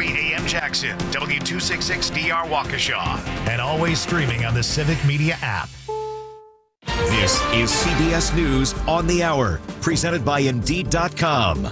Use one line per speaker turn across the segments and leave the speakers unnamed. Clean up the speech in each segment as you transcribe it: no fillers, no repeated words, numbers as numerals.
730 AM Jackson, W266DR Waukesha, and always streaming on the Civic Media app. This is CBS News on the Hour, presented by Indeed.com.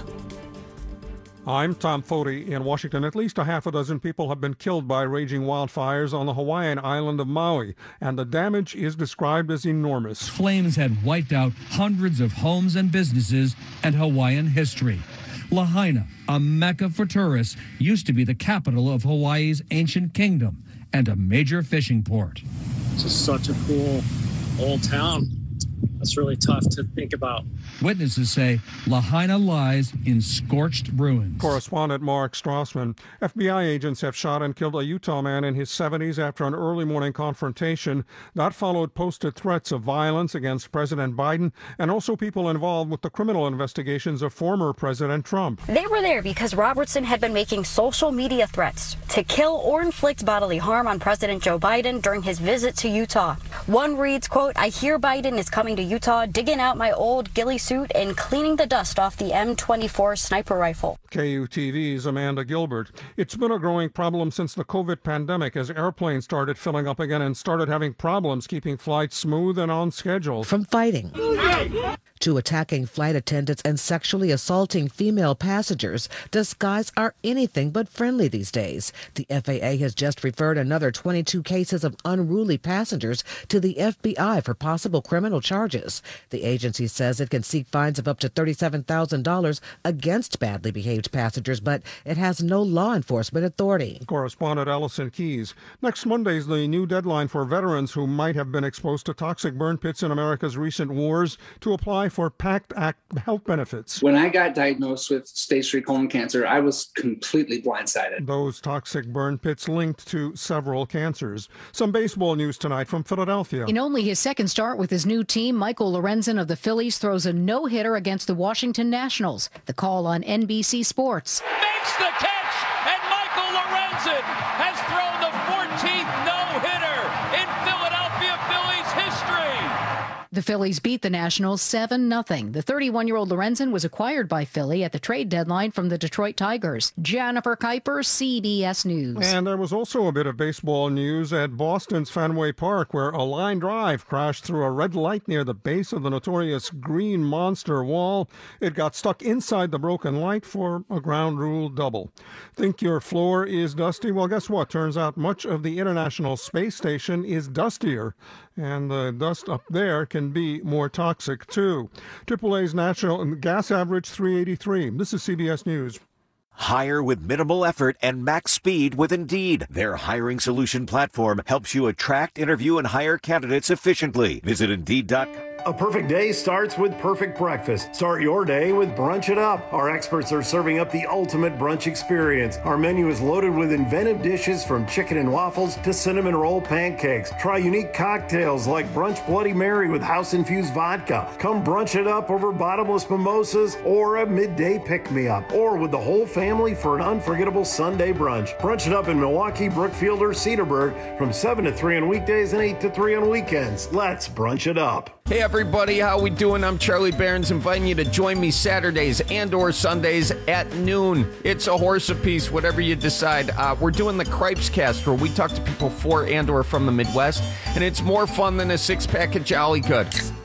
I'm Tom Foti in Washington. At least a half a dozen people have been killed by raging wildfires on the Hawaiian island of Maui, and the damage is described as enormous.
Flames had wiped out hundreds of homes and businesses and Hawaiian history. Lahaina, a mecca for tourists, used to be the capital of Hawaii's ancient kingdom and a major fishing port.
It's just such a cool old town. That's really tough to think about.
Witnesses say Lahaina lies in scorched ruins.
Correspondent Mark Strassman. FBI agents have shot and killed a Utah man in his 70s after an early morning confrontation. That followed posted threats of violence against President Biden and also people involved with the criminal investigations of former President Trump.
They were there because Robertson had been making social media threats to kill or inflict bodily harm on President Joe Biden during his visit to Utah. One reads, quote, "I hear Biden is coming to Utah, digging out my old ghillie suit and cleaning the dust off the M24 sniper rifle."
KUTV's Amanda Gilbert. It's been a growing problem since the COVID pandemic as airplanes started filling up again and started having problems keeping flights smooth and on schedule.
From fighting to attacking flight attendants and sexually assaulting female passengers, the skies are anything but friendly these days. The FAA has just referred another 22 cases of unruly passengers to the FBI for possible criminal charges. The agency says it can seek fines of up to $37,000 against badly behaved passengers, but it has no law enforcement authority.
Correspondent Allison Keyes. Next Monday's the new deadline for veterans who might have been exposed to toxic burn pits in America's recent wars to apply for PACT Act health benefits.
When I got diagnosed with stage 3 colon cancer, I was completely blindsided.
Those toxic burn pits linked to several cancers. Some baseball news tonight from Philadelphia.
In only his second start with his new team, Michael Lorenzen of the Phillies throws a no-hitter against the Washington Nationals. The call on NBC Sports.
Makes the catch, and Michael Lorenzen has thrown the 14th no-hitter in Philadelphia Phillies history.
The Phillies beat the Nationals 7-0. The 31-year-old Lorenzen was acquired by Philly at the trade deadline from the Detroit Tigers. Jennifer Kuiper, CBS News.
And there was also a bit of baseball news at Boston's Fenway Park, where a line drive crashed through a red light near the base of the notorious Green Monster Wall. It got stuck inside the broken light for a ground rule double. Think your floor is dusty? Well, guess what? Turns out much of the International Space Station is dustier, and the dust up there can be more toxic, too. AAA's national gas average 383. This is CBS News.
Hire with minimal effort and max speed with Indeed. Their hiring solution platform helps you attract, interview, and hire candidates efficiently. Visit Indeed.com.
A perfect day starts with perfect breakfast. Start your day with Brunch It Up. Our experts are serving up the ultimate brunch experience. Our menu is loaded with inventive dishes from chicken and waffles to cinnamon roll pancakes. Try unique cocktails like Brunch Bloody Mary with house-infused vodka. Come brunch it up over bottomless mimosas or a midday pick-me-up. Or with the whole family for an unforgettable Sunday brunch. Brunch It Up in Milwaukee, Brookfield, or Cedarburg from 7 to 3 on weekdays and 8 to 3 on weekends. Let's brunch it up.
Hey everybody, how we doing? I'm Charlie Behrens, inviting you to join me Saturdays and or Sundays at noon. It's a horse apiece, whatever you decide. We're doing the Cripes Cast, where we talk to people for and or from the Midwest, and it's more fun than a six-pack of Jolly Good.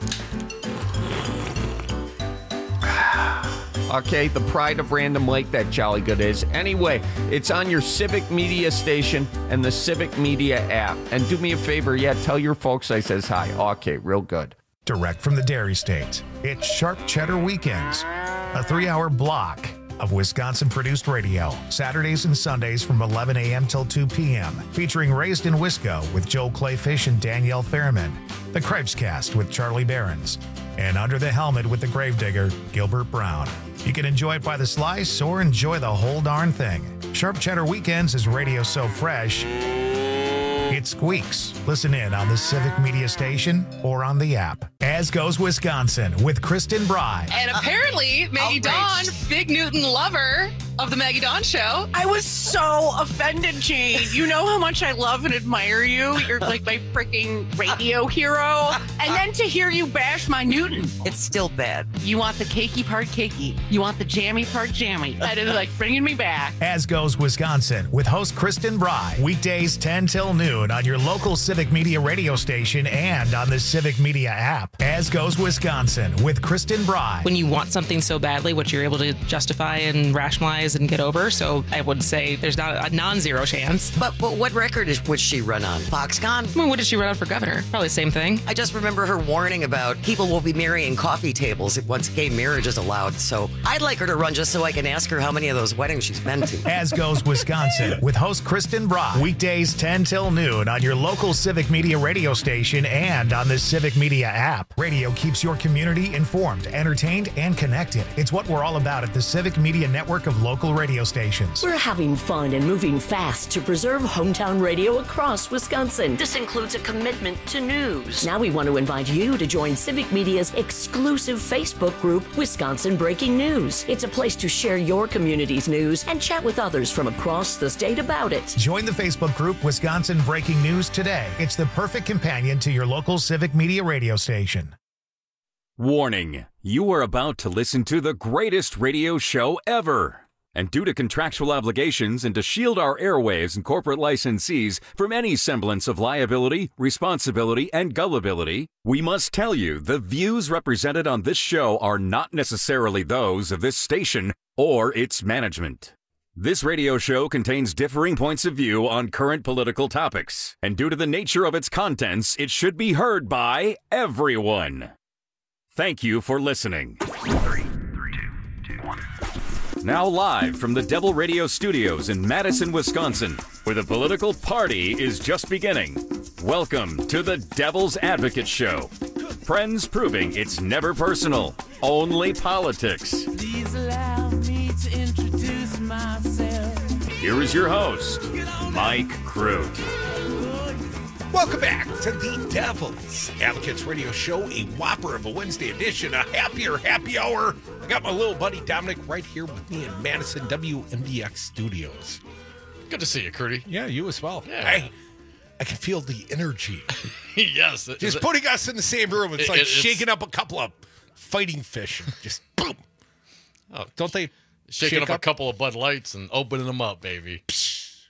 Okay, the pride of Random Lake, that Jolly Good is. Anyway, it's on your Civic Media station and the Civic Media app. And do me a favor, tell your folks I says hi. Okay, real good.
Direct from the Dairy State, it's Sharp Cheddar Weekends, a 3-hour block of Wisconsin-produced radio, Saturdays and Sundays from 11 a.m. till 2 p.m., featuring Raised in Wisco with Joe Clayfish and Danielle Fairman, the Cripes Cast with Charlie Behrens, and Under the Helmet with the Gravedigger, Gilbert Brown. You can enjoy it by the slice or enjoy the whole darn thing. Sharp Cheddar Weekends is radio so fresh, it squeaks. Listen in on the Civic Media station or on the app. As Goes Wisconsin with Kristen Bry.
And apparently, Maggie Dawn, Big Newton lover, of the Maggie Dawn Show. I was so offended, Jade. You know how much I love and admire you. You're like my freaking radio hero. And then to hear you bash my Newton. It's still bad. You want the cakey part cakey. You want the jammy part jammy. That is like bringing me back.
As Goes Wisconsin with host Kristen Bry. Weekdays 10 till noon on your local Civic Media radio station and on the Civic Media app. As Goes Wisconsin with Kristen Bry.
When you want something so badly, what you're able to justify and rationalize and get over. So I would say there's not a non-zero chance.
But what record would she run on? Foxconn?
I mean, what did she run on for governor? Probably the same thing.
I just remember her warning about people will be marrying coffee tables once gay marriage is allowed. So I'd like her to run just so I can ask her how many of those weddings she's been to.
As Goes Wisconsin with host Kristen Bry. Weekdays 10 till noon on your local Civic Media radio station and on the Civic Media app. Radio keeps your community informed, entertained, and connected. It's what we're all about at the Civic Media network of local radio stations.
We're having fun and moving fast to preserve hometown radio across Wisconsin. This includes a commitment to news. Now we want to invite you to join Civic Media's exclusive Facebook group, Wisconsin Breaking News. It's a place to share your community's news and chat with others from across the state about it.
Join the Facebook group Wisconsin Breaking News today. It's the perfect companion to your local Civic Media radio station.
Warning, you are about to listen to the greatest radio show ever. And due to contractual obligations and to shield our airwaves and corporate licensees from any semblance of liability, responsibility, and gullibility, we must tell you the views represented on this show are not necessarily those of this station or its management. This radio show contains differing points of view on current political topics, and due to the nature of its contents, it should be heard by everyone. Thank you for listening.
3, 2, 1.
Now live from the Devil Radio Studios in Madison, Wisconsin, where the political party is just beginning. Welcome to the Devil's Advocate Show. Friends proving it's never personal, only politics.
Please allow me to introduce myself.
Here is your host, Mike Crute.
Welcome back to the Devil's Advocates Radio Show, a whopper of a Wednesday edition, a happier happy hour. I got my little buddy Dominic right here with me in Madison WMDX Studios.
Good to see you, Curdy.
Yeah, you as well.
Yeah.
I can feel the energy.
Yes.
Just putting us in the same room. It's like shaking up a couple of fighting fish. Just boom.
Oh,
don't they
shaking up a couple of Bud Lights and opening them up, baby. That's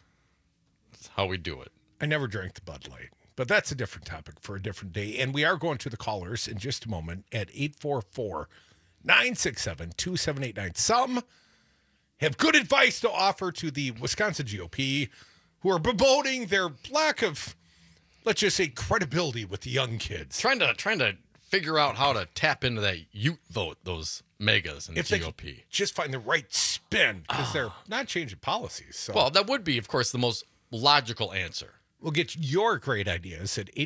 how we do it.
I never drank the Bud Light, but that's a different topic for a different day. And we are going to the callers in just a moment at 844-967-2789. Some have good advice to offer to the Wisconsin GOP who are bemoaning their lack of, let's just say, credibility with the young kids.
Trying to figure out how to tap into that youth vote, those megas in the GOP.
They just find the right spin because they're not changing policies. So.
Well, that would be, of course, the most logical answer.
We'll get your great ideas at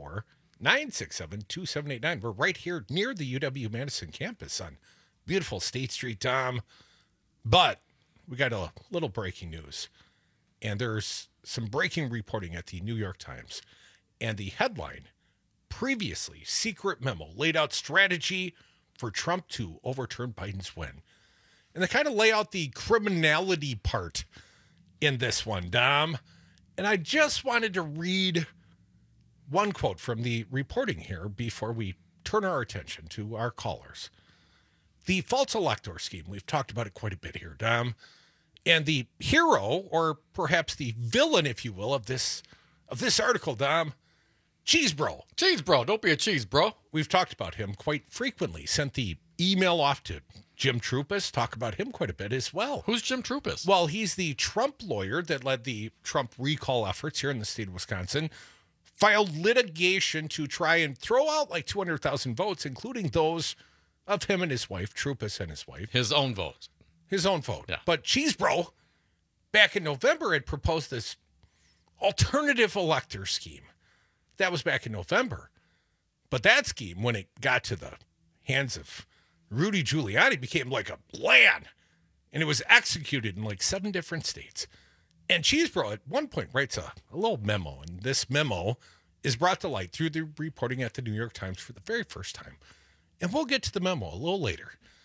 844-967-2789. We're right here near the UW-Madison campus on beautiful State Street, Tom. But we got a little breaking news. And there's some breaking reporting at the New York Times. And the headline, previously secret memo laid out strategy for Trump to overturn Biden's win. And they kind of lay out the criminality part in this one, Dom. And I just wanted to read one quote from the reporting here before we turn our attention to our callers. The false elector scheme, we've talked about it quite a bit here, Dom. And the hero, or perhaps the villain, if you will, of this article, Dom, Cheese Bro.
Cheese Bro, don't be a cheese bro.
We've talked about him quite frequently. Sent the email off to Jim Troupis, talk about him quite a bit as well.
Who's Jim Troupis?
Well, he's the Trump lawyer that led the Trump recall efforts here in the state of Wisconsin, filed litigation to try and throw out like 200,000 votes, including those of him and his wife, Troupis and his wife.
His own vote.
His own vote.
Yeah.
But Cheese Bro, back in November, had proposed this alternative elector scheme. That was back in November. But that scheme, when it got to the hands of Rudy Giuliani, became like a plan. And it was executed in like 7 different states. And Cheese Bro at one point writes a little memo. And this memo is brought to light through the reporting at the New York Times for the very first time. And we'll get to the memo a little later.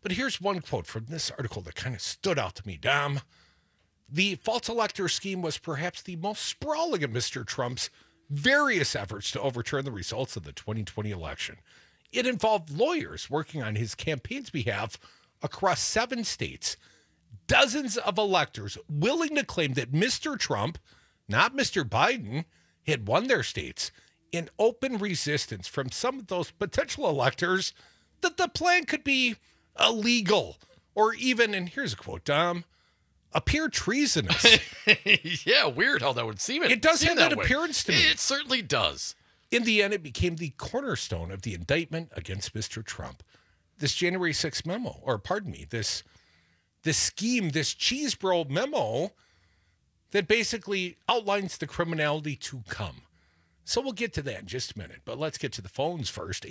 But here's one quote from this article that kind of stood out to me, Dom. The false elector scheme was perhaps the most sprawling of Mr. Trump's various efforts to overturn the results of the 2020 election. It involved lawyers working on his campaign's behalf across 7 states, dozens of electors willing to claim that Mr. Trump, not Mr. Biden, had won their states, in open resistance from some of those potential electors that the plan could be illegal or even, and here's a quote, Dom, appear treasonous.
Yeah, weird how that would seem.
It does have that
way.
appearance to me.
It certainly does.
In the end, it became the cornerstone of the indictment against Mr. Trump. This January 6th memo, or pardon me, this scheme, this Cheesebro memo that basically outlines the criminality to come. So we'll get to that in just a minute, but let's get to the phones first.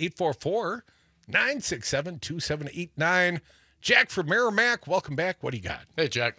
844-967-2789. Jack from Merrimack, welcome back. What do you got?
Hey, Jack.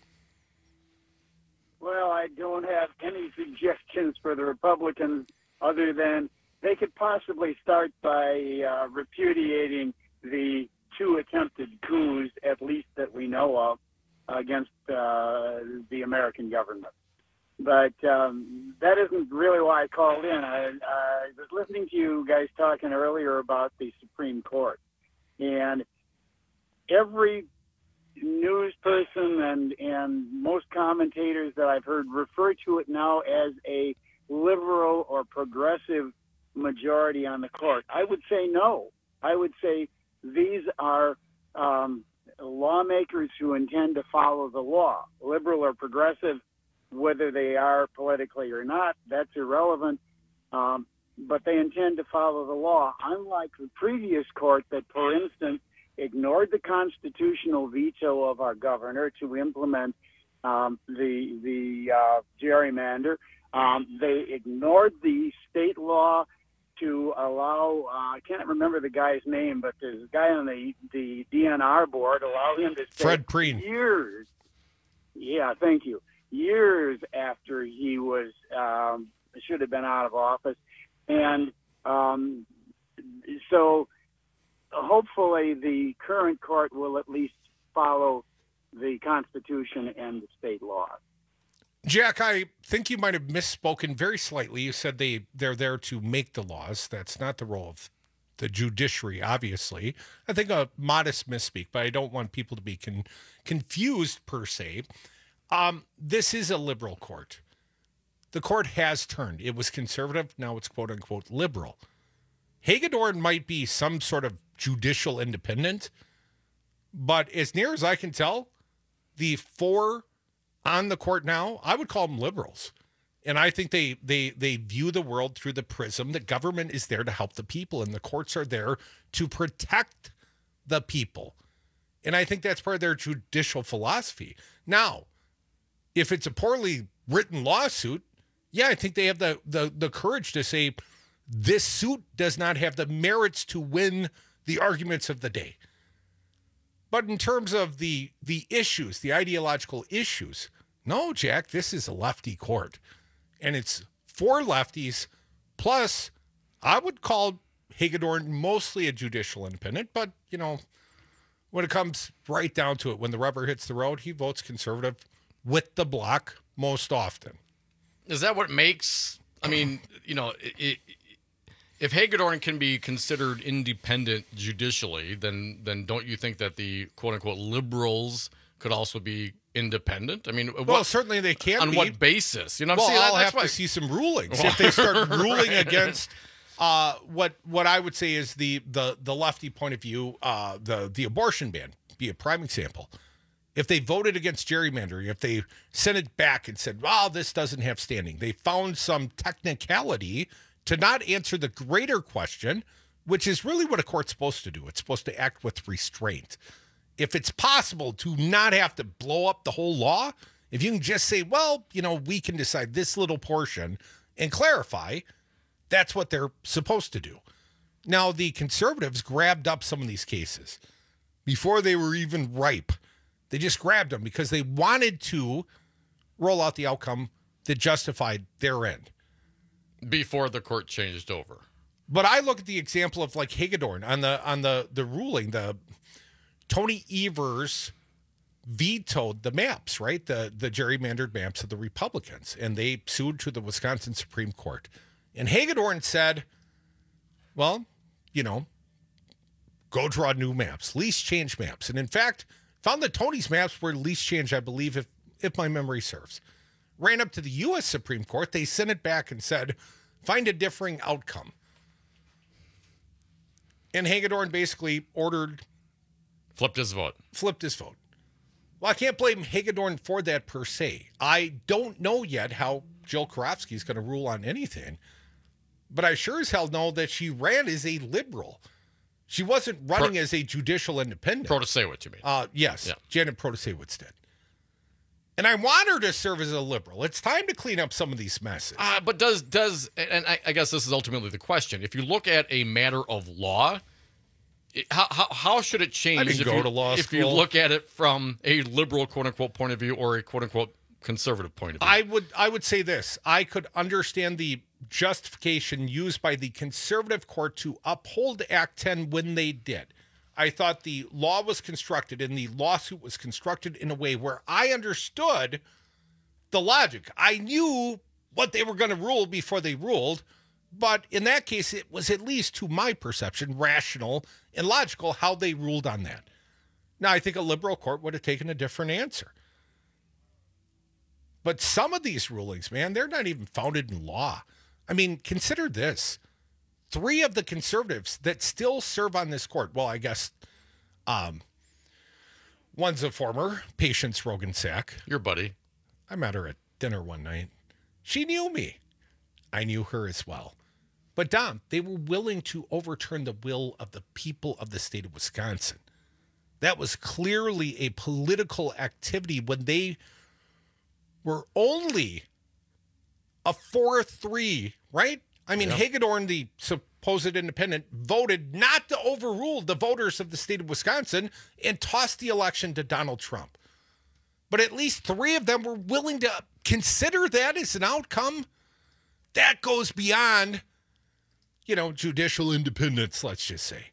Well, I don't have any suggestions for the Republicans other than they could possibly start by repudiating the 2 attempted coups, at least that we know of, against the American government. But that isn't really why I called in. I was listening to you guys talking earlier about the Supreme Court. And every news person and most commentators that I've heard refer to it now as a liberal or progressive majority on the court. I would say no. I would say these are lawmakers who intend to follow the law. Liberal or progressive, whether they are politically or not, that's irrelevant. But they intend to follow the law, unlike the previous court that, for instance, ignored the constitutional veto of our governor to implement the gerrymander. They ignored the state law to allow, I can't remember the guy's name, but there's a guy on the DNR board, allow him to stay
Fred Preen.
years. Yeah, thank you. Years after he was, should have been out of office. And so hopefully the current court will at least follow the Constitution and the state laws.
Jack, I think you might have misspoken very slightly. You said they're there to make the laws. That's not the role of the judiciary, obviously. I think a modest misspeak, but I don't want people to be confused per se. This is a liberal court. The court has turned. It was conservative. Now it's quote unquote liberal. Hagedorn might be some sort of judicial independent, but as near as I can tell, the 4 on the court now, I would call them liberals. And I think they view the world through the prism that government is there to help the people and the courts are there to protect the people. And I think that's part of their judicial philosophy. Now, if it's a poorly written lawsuit, yeah, I think they have the courage to say this suit does not have the merits to win the arguments of the day. But in terms of the issues, the ideological issues, no, Jack, this is a lefty court. And it's 4 lefties, plus I would call Hagedorn mostly a judicial independent, but, you know, when it comes right down to it, when the rubber hits the road, he votes conservative with the block most often.
Is that what makes, I mean, you know, if Hagedorn can be considered independent judicially, then don't you think that the quote-unquote liberals could also be independent? I mean,
well, certainly they can
on
be.
what basis? You know what I'm
saying?
saying?
I'll have to see some rulings. If they start ruling against what I would say is the lefty point of view, the abortion ban, be a prime example. If they voted against gerrymandering, if they sent it back and said, well, this doesn't have standing, they found some technicality to not answer the greater question, which is really what a court's supposed to do. It's supposed to act with restraint. If it's possible to not have to blow up the whole law, if you can just say, well, you know, we can decide this little portion and clarify, that's what they're supposed to do. Now, the conservatives grabbed up some of these cases before they were even ripe. They just grabbed them because they wanted to roll out the outcome that justified their end.
Before the court changed over.
But I look at the example of like Hagedorn on the ruling, the Tony Evers vetoed the maps, right? The gerrymandered maps of the Republicans, and they sued to the Wisconsin Supreme Court. And Hagedorn said, well, go draw new maps, lease change maps. And in fact, found that Tony's maps were lease change, I believe, if my memory serves. Ran up to the U.S. Supreme Court. They sent it back and said, find a differing outcome. And Hagedorn basically
Flipped his vote.
Well, I can't blame Hagedorn for that per se. I don't know yet how Jill Karofsky is going to rule on anything, but I sure as hell know that she ran as a liberal. She wasn't running as a judicial independent.
Protasewicz, you mean?
Yes.
Yeah.
Janet Protasewicz did. And I want her to serve as a liberal. It's time to clean up some of these messes.
But and I guess this is ultimately the question. If you look at a matter of law, how should it change?
I didn't go to law
if
school.
you look at it from a liberal quote unquote point of view or a quote unquote conservative point of view.
I would say this. I could understand the justification used by the conservative court to uphold Act 10 when they did. I thought the law was constructed and the lawsuit was constructed in a way where I understood the logic. I knew what they were going to rule before they ruled, but in that case, it was at least to my perception, rational and logical how they ruled on that. Now, I think a liberal court would have taken a different answer. But some of these rulings, man, they're not even founded in law. I mean, consider this. 3 of the conservatives that still serve on this court, well, I guess one's a former, Patience Roggensack.
Your buddy.
I met her at dinner one night. She knew me. I knew her as well. But Dom, they were willing to overturn the will of the people of the state of Wisconsin. That was clearly a political activity when they were only a 4-3, right? I mean, Hagedorn, the supposed independent, voted not to overrule the voters of the state of Wisconsin and tossed the election to Donald Trump. But at least 3 of them were willing to consider that as an outcome. That goes beyond, judicial independence, let's just say.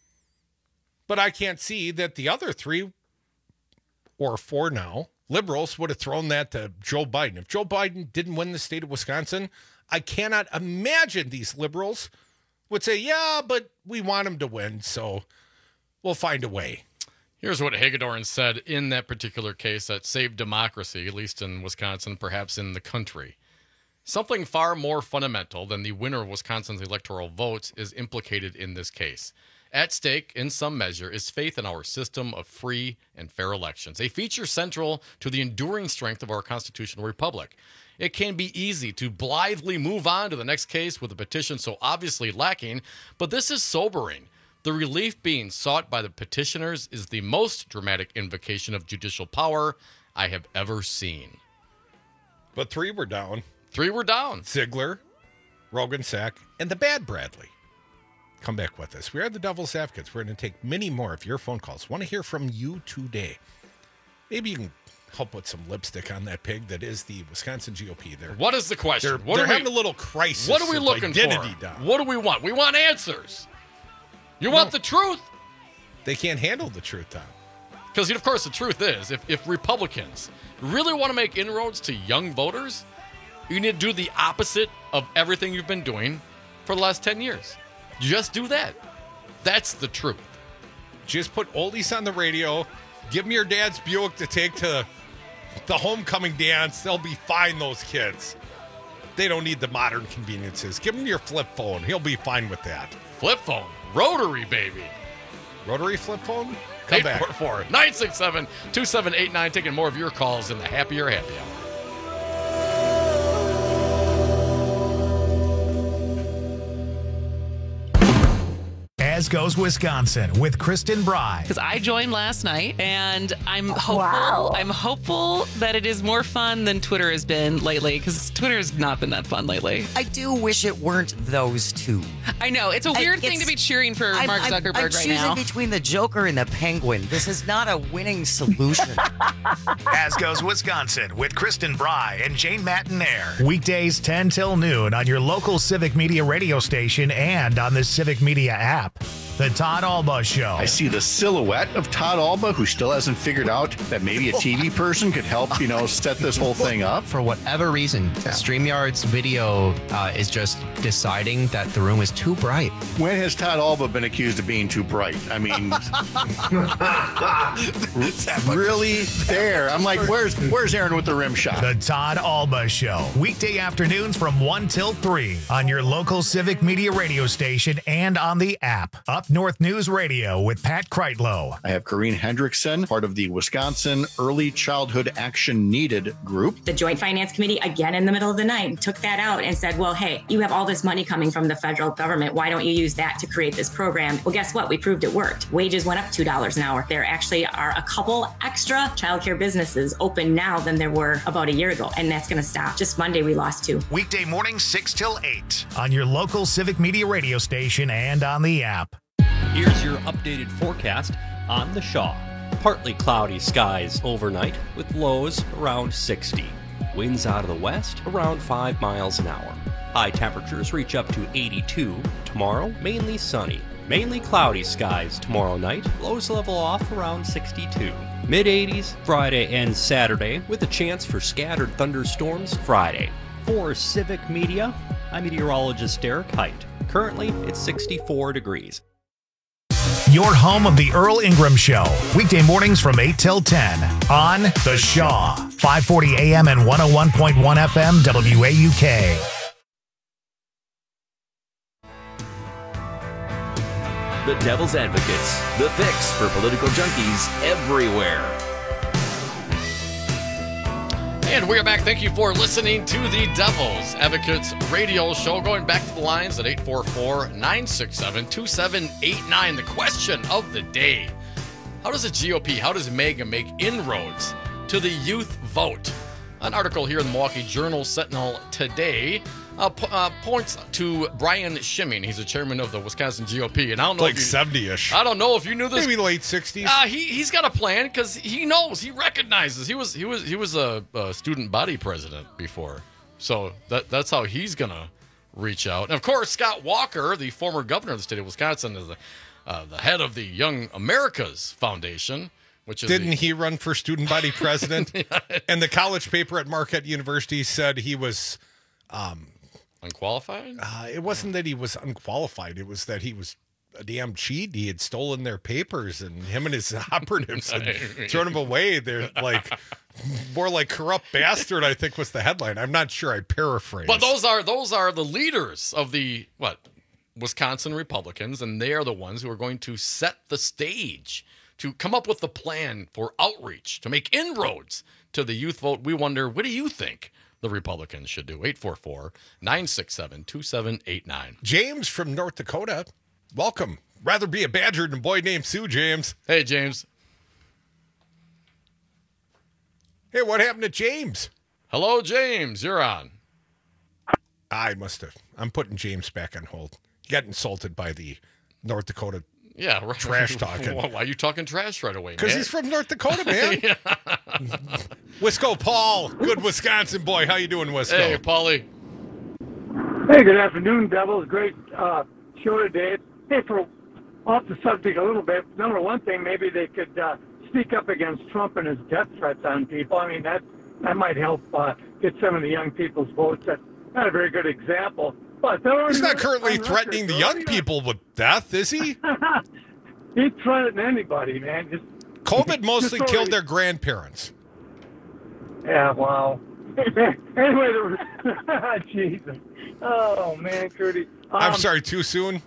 But I can't see that the other 3 or 4 now, liberals, would have thrown that to Joe Biden. If Joe Biden didn't win the state of Wisconsin, I cannot imagine these liberals would say, yeah, but we want him to win, so we'll find a way.
Here's what Hagedorn said in that particular case that saved democracy, at least in Wisconsin, perhaps in the country. Something far more fundamental than the winner of Wisconsin's electoral votes is implicated in this case. At stake, in some measure, is faith in our system of free and fair elections, a feature central to the enduring strength of our constitutional republic. It can be easy to blithely move on to the next case with a petition so obviously lacking, but this is sobering. The relief being sought by the petitioners is the most dramatic invocation of judicial power I have ever seen.
But 3 were down.
3 were down.
Ziegler, Roggensack, and the bad Bradley. Come back with us. We are the Devil's Advocates. We're going to take many more of your phone calls. Want to hear from you today. Maybe you can help put some lipstick on that pig that is the Wisconsin GOP.
What is the question?
They're having a little crisis.
What are we looking for?
Down.
What do we want? We want answers. You want the truth?
They can't handle the truth, Tom.
Because, of course, the truth is, if Republicans really want to make inroads to young voters, you need to do the opposite of everything you've been doing for the last 10 years. Just do that. That's the truth.
Just put oldies on the radio. Give them your dad's Buick to take to the homecoming dance. They'll be fine, those kids. They don't need the modern conveniences. Give him your flip phone. He'll be fine with that.
Flip phone? Rotary, baby.
Rotary flip phone? Come back.
844-967-2789. Taking more of your calls in the Happier Happy Hour.
As Goes Wisconsin with Kristen Bry.
Because I joined last night, and I'm hopeful.
Wow.
I'm hopeful that it is more fun than Twitter has been lately. Because Twitter has not been that fun lately.
I do wish it weren't those 2.
I know it's a weird thing to be cheering for Mark Zuckerberg
I'm
right
choosing
now.
between the Joker and the Penguin. This is not a winning solution.
As Goes Wisconsin with Kristen Bry and Jane Matinaire. Weekdays 10 till noon on your local Civic Media radio station and on the Civic Media app. The Todd Alba Show.
I see the silhouette of Todd Alba, who still hasn't figured out that maybe a TV person could help, set this whole thing up.
For whatever reason, StreamYard's video is just deciding that the room is too bright.
When has Todd Alba been accused of being too bright? I mean, really there. I'm like, where's Aaron with the rim shot?
The Todd Alba Show. Weekday afternoons from 1 till 3 on your local Civic Media radio station and on the app. Up North News Radio with Pat Kreitlow.
I have Corrine Hendrickson, part of the Wisconsin Early Childhood Action Needed group.
The Joint Finance Committee, again in the middle of the night, took that out and said, well, hey, you have all this money coming from the federal government. Why don't you use that to create this program? Well, guess what? We proved it worked. Wages went up $2 an hour. There actually are a couple extra childcare businesses open now than there were about a year ago, and that's going to stop. Just Monday, we lost 2.
Weekday mornings 6 till 8 on your local Civic Media radio station and on the app.
Here's your updated forecast on the Shaw. Partly cloudy skies overnight with lows around 60. Winds out of the west around 5 miles an hour. High temperatures reach up to 82. Tomorrow, mainly sunny. Mainly cloudy skies tomorrow night. Lows level off around 62. Mid-80s Friday and Saturday with a chance for scattered thunderstorms Friday. For Civic Media, I'm meteorologist Derek Height. Currently, it's 64 degrees.
Your home of the Earl Ingram Show. Weekday mornings from 8 till 10 on The Shaw. 540 AM and 101.1 FM WAUK.
The Devil's Advocates, the fix for political junkies everywhere.
And we are back. Thank you for listening to the Devil's Advocates radio show. Going back to the lines at 844-967-2789. The question of the day: how does the GOP, how does MAGA make inroads to the youth vote? An article here in the Milwaukee Journal-Sentinel today points to Brian Schimming. He's the chairman of the Wisconsin GOP, and I don't know,
like 70-ish.
I don't know if you knew this.
Maybe late 60s.
He's got a plan because he knows, he recognizes. He was a student body president before, so that's how he's gonna reach out. And of course, Scott Walker, the former governor of the state of Wisconsin, is the head of the Young Americas Foundation.
Didn't he run for student body president? Yeah. And the college paper at Marquette University said he was
unqualified?
It wasn't that he was unqualified. It was that he was a damn cheat. He had stolen their papers, and him and his operatives had thrown them away. They're like more like corrupt bastard, I think was the headline. I'm not sure. I paraphrase.
But those are the leaders of the Wisconsin Republicans, and they are the ones who are going to set the stage to come up with the plan for outreach, to make inroads to the youth vote. We wonder, what do you think the Republicans should do? 844-967-2789.
James from North Dakota, welcome. Rather be a badger than a boy named Sue, James.
Hey, James.
Hey, what happened to James?
Hello, James. You're on.
I'm putting James back on hold. He got insulted by the North Dakota trash talking.
Why are you talking trash right away, man?
Because he's from North Dakota, man. Wisco Paul, good Wisconsin boy. How you doing, Wisco?
Hey, Paulie.
Hey, good afternoon, Devils. Great show today. Hey, for off the subject a little bit, number one thing, maybe they could speak up against Trump and his death threats on people. I mean, that might help get some of the young people's votes. That's not a very good example. But
he's not currently threatening the young people with death, is he?
He's threatening anybody, man.
COVID mostly killed their grandparents.
Yeah, wow. Anyway, Jesus. Oh, man, Curdy.
I'm sorry, too soon?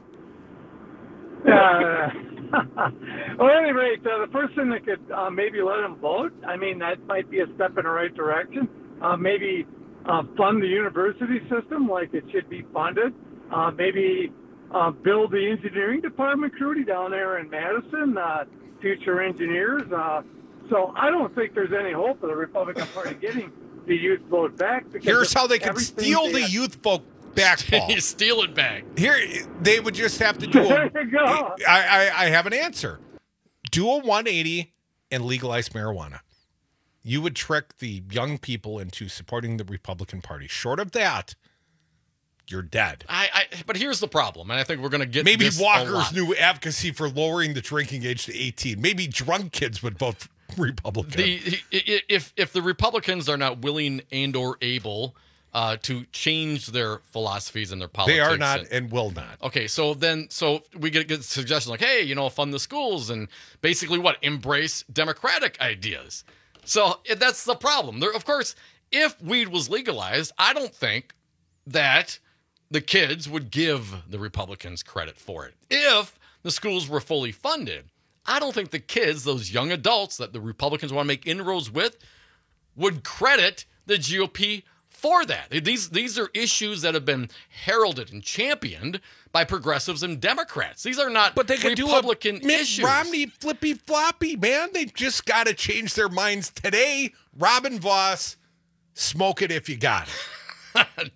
Well, at any rate, the first thing that could maybe let them vote, I mean, that might be a step in the right direction. Maybe fund the university system like it should be funded. Maybe build the engineering department, Crudy, down there in Madison, future engineers. So I don't think there's any hope of the Republican Party getting the youth vote back.
Here's how they can steal the youth vote back, Paul.
Steal it back.
Here, they would just have to do
There you go.
I have an answer. Do a 180 and legalize marijuana. You would trick the young people into supporting the Republican Party. Short of that, you're dead.
But here's the problem, and I think we're going to get
maybe
this a
Walker's
lot.
new advocacy for lowering the drinking age to 18. Maybe drunk kids would vote Republican.
If the Republicans are not willing and or able to change their philosophies and their politics,
they are not and will not.
Okay, so we get suggestions like, hey, fund the schools and basically embrace democratic ideas. So that's the problem. Of course, if weed was legalized, I don't think that the kids would give the Republicans credit for it. If the schools were fully funded, I don't think the kids, those young adults that the Republicans want to make inroads with, would credit the GOP for that. These are issues that have been heralded and championed by progressives and Democrats. These are not Republican issues.
Mitt Romney flippy floppy, man. They just got to change their minds today. Robin Voss, smoke it if you got it.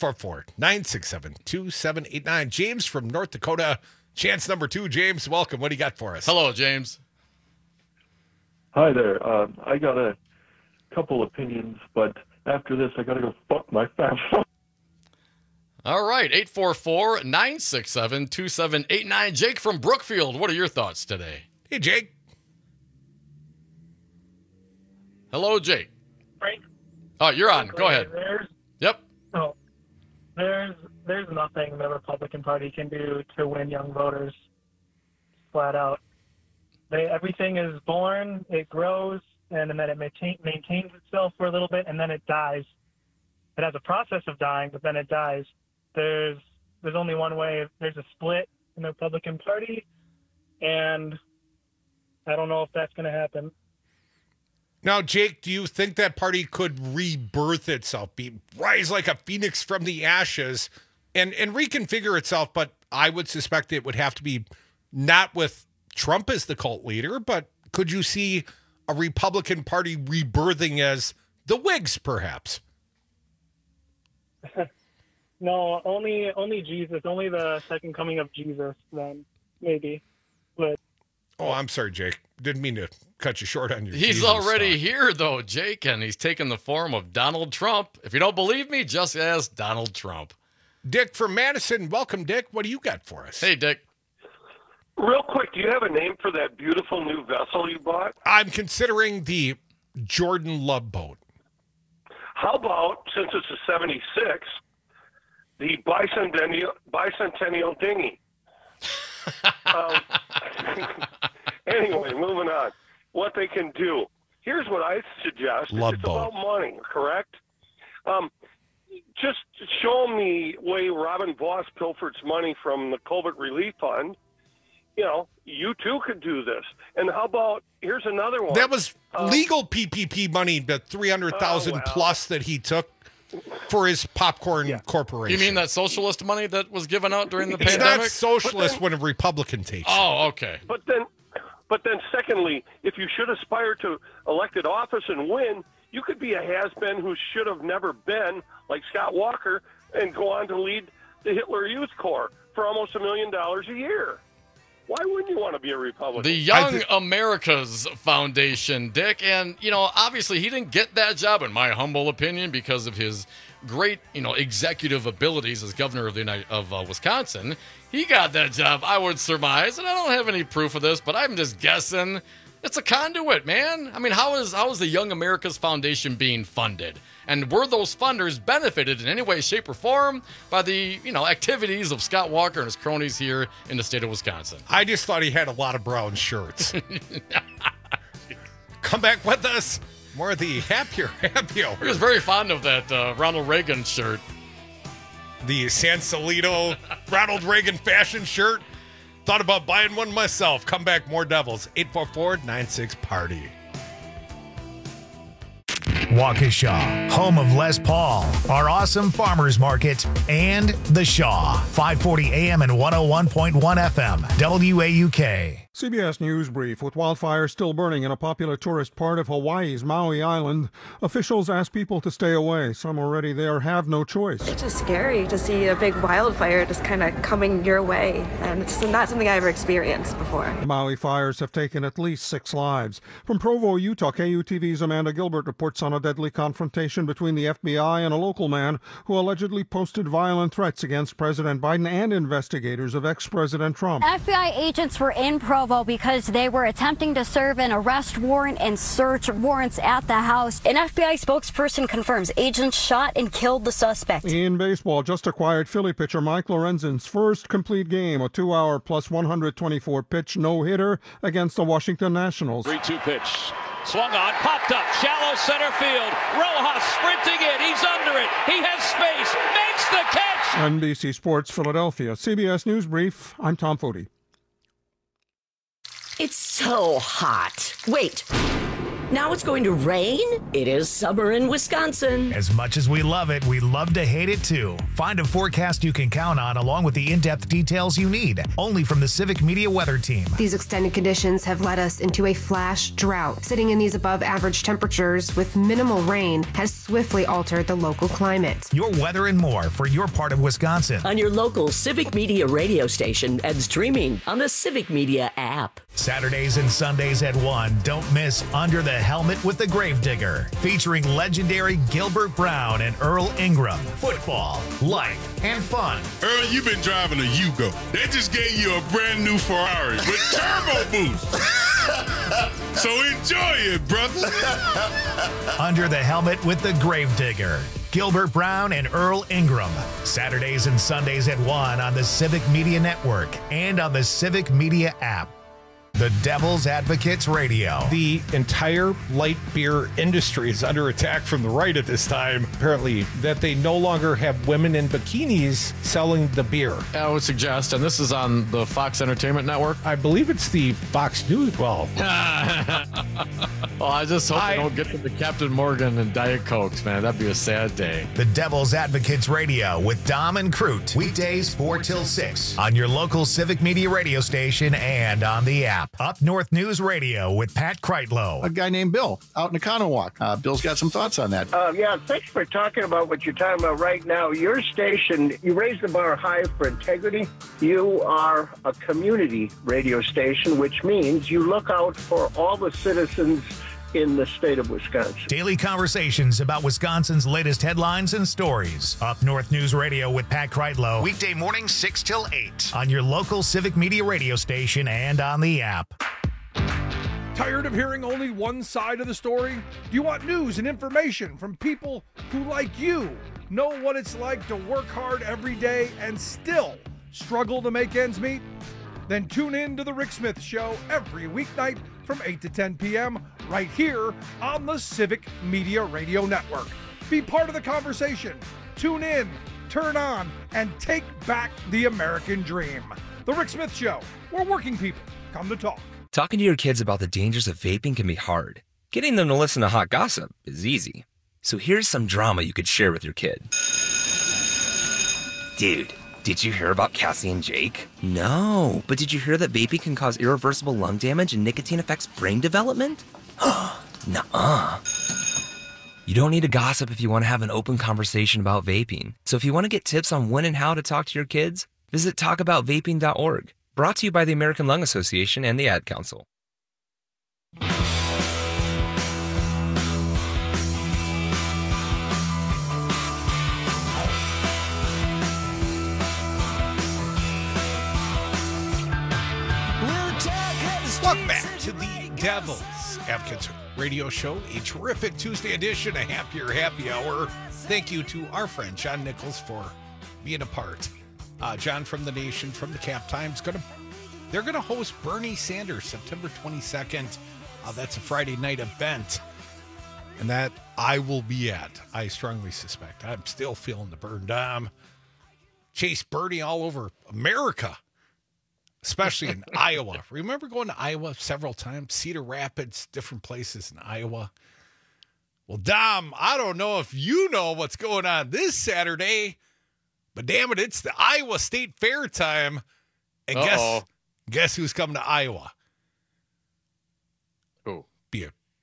844-967-2789. James from North Dakota. Chance number 2. James, welcome. What do you got for us?
Hello, James.
Hi there. I got a couple opinions, but after this, I got to go fuck my family.
All right, 844-967-2789. Jake from Brookfield, what are your thoughts today?
Hey, Jake.
Hello, Jake.
Frank?
Oh, you're on. Go ahead. Yep.
Oh, there's nothing the Republican Party can do to win young voters. Flat out. Everything is born, it grows, and then it maintains itself for a little bit, and then it dies. It has a process of dying, but then it dies. There's only one way. There's a split in the Republican Party, and I don't know if that's going to happen.
Now, Jake, do you think that party could rebirth itself, rise like a phoenix from the ashes, and reconfigure itself? But I would suspect it would have to be not with Trump as the cult leader, but could you see a Republican Party rebirthing as the Whigs, perhaps?
No, only Jesus, only the second coming of Jesus, then maybe. But
oh, I'm sorry, Jake. Didn't mean to cut you short on your
He's
Jesus
already
stuff.
here, though, Jake, and he's taken the form of Donald Trump. If you don't believe me, just ask Donald Trump.
Dick from Madison. Welcome, Dick. What do you got for us?
Hey, Dick.
Real quick, do you have a name for that beautiful new vessel you bought?
I'm considering the Jordan Love boat.
How about, since it's a 76, the bicentennial dinghy? Anyway, moving on. What they can do. Here's what I suggest.
Love
it's
boat.
about money, correct? Just show them the way Robin Voss pilfered money from the COVID Relief Fund. You too could do this. And how about, here's another one.
That was legal PPP money, the 300,000 plus that he took for his popcorn corporation.
You mean that socialist money that was given out during the
it's
pandemic?
not socialist when a Republican takes it.
Oh, okay.
But then, secondly, if you should aspire to elected office and win, you could be a has-been who should have never been, like Scott Walker, and go on to lead the Hitler Youth Corps for almost $1 million a year. Why wouldn't you want to be a Republican?
The Young America's Foundation, Dick. And, obviously he didn't get that job, in my humble opinion, because of his great, executive abilities as governor of Wisconsin. He got that job, I would surmise, and I don't have any proof of this, but I'm just guessing. It's a conduit, man. I mean, how is the Young America's Foundation being funded? And were those funders benefited in any way, shape, or form by the, activities of Scott Walker and his cronies here in the state of Wisconsin?
I just thought he had a lot of brown shirts. Come back with us. More of the happy hour.
He was very fond of that Ronald Reagan shirt.
The Sausalito Ronald Reagan fashion shirt. Thought about buying one myself. Come back, more Devils. 844-96-PARTY.
Waukesha, home of Les Paul, our awesome farmers market, and The Shaw, 540 AM and 101.1 FM, WAUK.
CBS News Brief. With wildfires still burning in a popular tourist part of Hawaii's Maui Island, officials ask people to stay away. Some already there have no choice.
It's just scary to see a big wildfire just kind of coming your way, and it's not something I ever experienced before.
The Maui fires have taken at least 6 lives. From Provo, Utah, KUTV's Amanda Gilbert reports on a deadly confrontation between the FBI and a local man who allegedly posted violent threats against President Biden and investigators of ex-President Trump.
FBI agents were in Provo because they were attempting to serve an arrest warrant and search warrants at the house. An FBI spokesperson confirms agents shot and killed the suspect.
In baseball, just acquired Philly pitcher Mike Lorenzen's first complete game, a 2-hour plus 124-pitch no-hitter against the Washington Nationals.
3-2 pitch. Swung on, popped up, shallow center field. Rojas sprinting in, he's under it. He has space, makes the catch.
NBC Sports Philadelphia. CBS News Brief. I'm Tom Foti.
It's so hot. Wait. Now it's going to rain? It is summer in Wisconsin.
As much as we love it, we love to hate it too. Find a forecast you can count on along with the in-depth details you need. Only from the Civic Media Weather Team.
These extended conditions have led us into a flash drought. Sitting in these above average temperatures with minimal rain has swiftly altered the local climate.
Your weather and more for your part of Wisconsin.
On your local Civic Media radio station and streaming on the Civic Media app.
Saturdays and Sundays at 1. Don't miss Under the Helmet with the Gravedigger, featuring legendary Gilbert Brown and Earl Ingram. Football, life, and fun.
Earl, you've been driving a Yugo. They just gave you a brand new Ferrari with turbo boost. So enjoy it, brother.
Under the Helmet with the Gravedigger. Gilbert Brown and Earl Ingram. Saturdays and Sundays at 1 on the Civic Media Network and on the Civic Media app. The Devil's Advocates Radio.
The entire light beer industry is under attack from the right at this time, apparently, that they no longer have women in bikinis selling the beer.
I would suggest, and this is on the Fox Entertainment Network.
I believe it's the Fox News. Well,
I just hope they don't get to the Captain Morgan and Diet Cokes, man. That'd be a sad day.
The Devil's Advocates Radio with Dom and Crute. Weekdays 4 till 6 on your local Civic Media radio station and on the app. Up North News Radio with Pat Kreitlow.
A guy named Bill out in Economowoc. Bill's got some thoughts on that.
Yeah, thanks for talking about what you're talking about right now. Your station, you raise the bar high for integrity. You are a community radio station, which means you look out for all the citizens in the state of Wisconsin.
Daily conversations about Wisconsin's latest headlines and stories. Up North News Radio with Pat Kreitlow. Weekday mornings 6 till 8 on your local Civic Media radio station and on the app.
Tired of hearing only one side of the story? Do you want news and information from people who, like you, know what it's like to work hard every day and still struggle to make ends meet? Then tune in to The Rick Smith Show every weeknight from 8 to 10 p.m. right here on the Civic Media Radio Network. Be part of the conversation. Tune in, turn on, and take back the American dream. The Rick Smith Show, where working people come to talk.
Talking to your kids about the dangers of vaping can be hard. Getting them to listen to hot gossip is easy. So here's some drama you could share with your kid. Dude, did you hear about Cassie and Jake? No, but did you hear that vaping can cause irreversible lung damage and nicotine affects brain development? Nuh-uh. You don't need to gossip if you want to have an open conversation about vaping. So if you want to get tips on when and how to talk to your kids, visit talkaboutvaping.org. Brought to you by the American Lung Association and the Ad Council.
Welcome back to the Devil's Advocates Radio Show, a terrific Tuesday edition, a happier happy hour. Thank you to our friend John Nichols for being a part. John from The Nation, from the Cap Times, they're going to host Bernie Sanders September 22nd. That's a Friday night event, and that I will be at. I strongly suspect. I'm still feeling the burn dom. Chase Bernie all over America, especially in Iowa. Remember going to Iowa several times? Cedar Rapids, different places in Iowa. Well, Dom, I don't know if you know what's going on this Saturday, but damn it, it's the Iowa State Fair time. And guess who's coming to Iowa?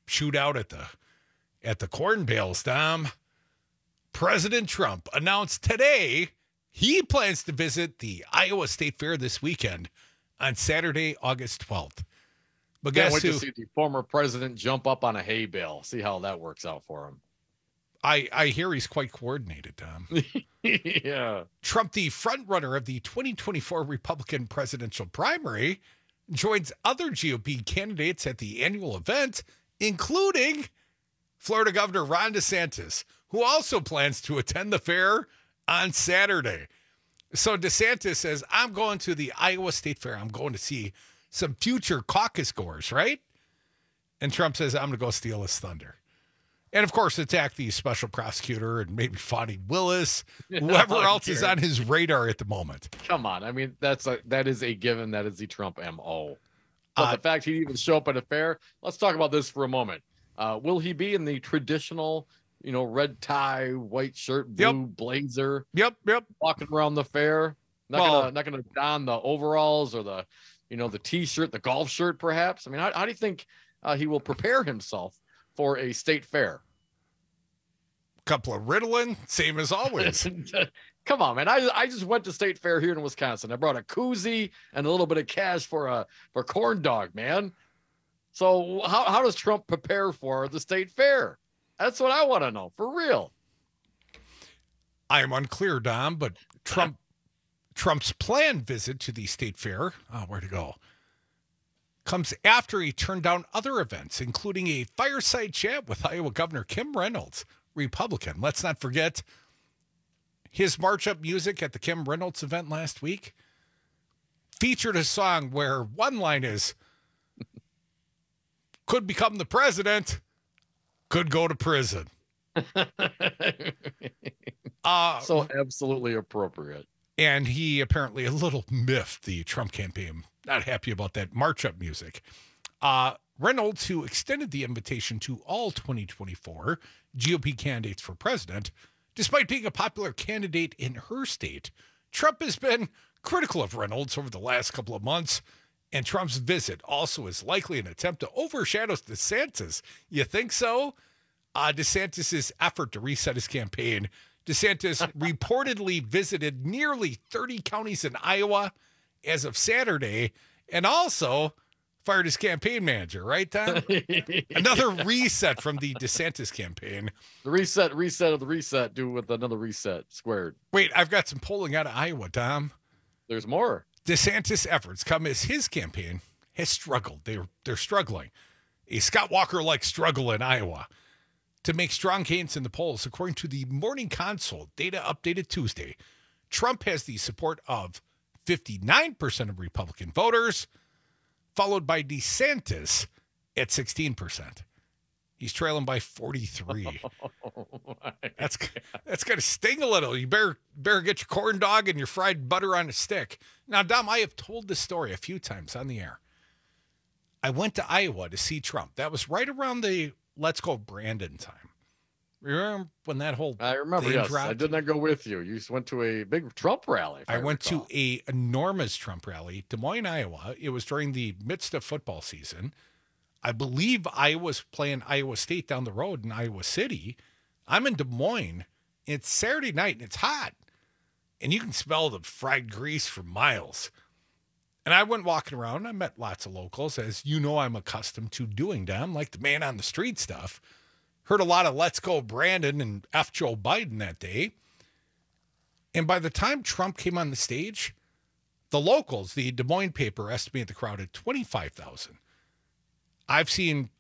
shootout at the corn bales, Dom. President Trump announced today he plans to visit the Iowa State Fair this weekend on Saturday, August 12th. But
Can't
guess
wait
who?
to see the former president jump up on a hay bale. See how that works out for him.
I hear he's quite coordinated, Tom.
Yeah.
Trump, the frontrunner of the 2024 Republican presidential primary, joins other GOP candidates at the annual event, including Florida Governor Ron DeSantis, who also plans to attend the fair on Saturday. So DeSantis says, I'm going to the Iowa State Fair. I'm going to see some future caucus goers, right? And Trump says, I'm going to go steal his thunder. And, of course, attack the special prosecutor and maybe Fonnie Willis, whoever else is on his radar at the moment.
Come on. I mean, that is a given. That is the Trump MO. But the fact he'd even show up at a fair, let's talk about this for a moment. Will he be in the traditional, red tie, white shirt, blue blazer?
Yep.
Walking around the fair? Not gonna don the overalls or the T-shirt, the golf shirt, perhaps? I mean, how do you think he will prepare himself for a state fair?
Couple of Ritalin, same as always.
Come on, man. I just went to state fair here in Wisconsin. I brought a koozie and a little bit of cash for corn dog, man. So how does Trump prepare for the state fair? That's what I want to know, for real.
I am unclear, Dom, but Trump's planned visit to the state fair, where to go, comes after he turned down other events, including a fireside chat with Iowa Governor Kim Reynolds, Republican. Let's not forget his march-up music at the Kim Reynolds event last week featured a song where one line is, could become the president, could go to prison.
So absolutely appropriate.
And he apparently a little miffed the Trump campaign. Not happy about that march-up music. Reynolds, who extended the invitation to all 2024 GOP candidates for president, despite being a popular candidate in her state, Trump has been critical of Reynolds over the last couple of months, and Trump's visit also is likely an attempt to overshadow DeSantis. You think so? DeSantis' effort to reset his campaign. DeSantis reportedly visited nearly 30 counties in Iowa as of Saturday, and also fired his campaign manager, right, Tom? Another reset from the DeSantis campaign.
The reset of the reset, do with another reset squared.
Wait, I've got some polling out of Iowa, Tom.
There's more.
DeSantis' efforts come as his campaign has struggled. They're struggling. A Scott Walker-like struggle in Iowa to make strong gains in the polls. According to the Morning Consult, data updated Tuesday, Trump has the support of 59% of Republican voters, followed by DeSantis at 16%. He's trailing by 43. That's going to sting a little. You better get your corn dog and your fried butter on a stick. Now, Dom, I have told this story a few times on the air. I went to Iowa to see Trump. That was right around the Let's Go Brandon time. Remember when that whole
I remember, yes.
dropped?
I did not go with you. You went to a big Trump rally.
I went to a enormous Trump rally, Des Moines, Iowa. It was during the midst of football season. I believe Iowa's playing Iowa State down the road in Iowa City. I'm in Des Moines. It's Saturday night and it's hot. And you can smell the fried grease for miles. And I went walking around. I met lots of locals, as you know I'm accustomed to doing, Dom, like the man on the street stuff. Heard a lot of Let's Go Brandon and F. Joe Biden that day. And by the time Trump came on the stage, the locals, the Des Moines paper, estimated the crowd at 25,000. I've seen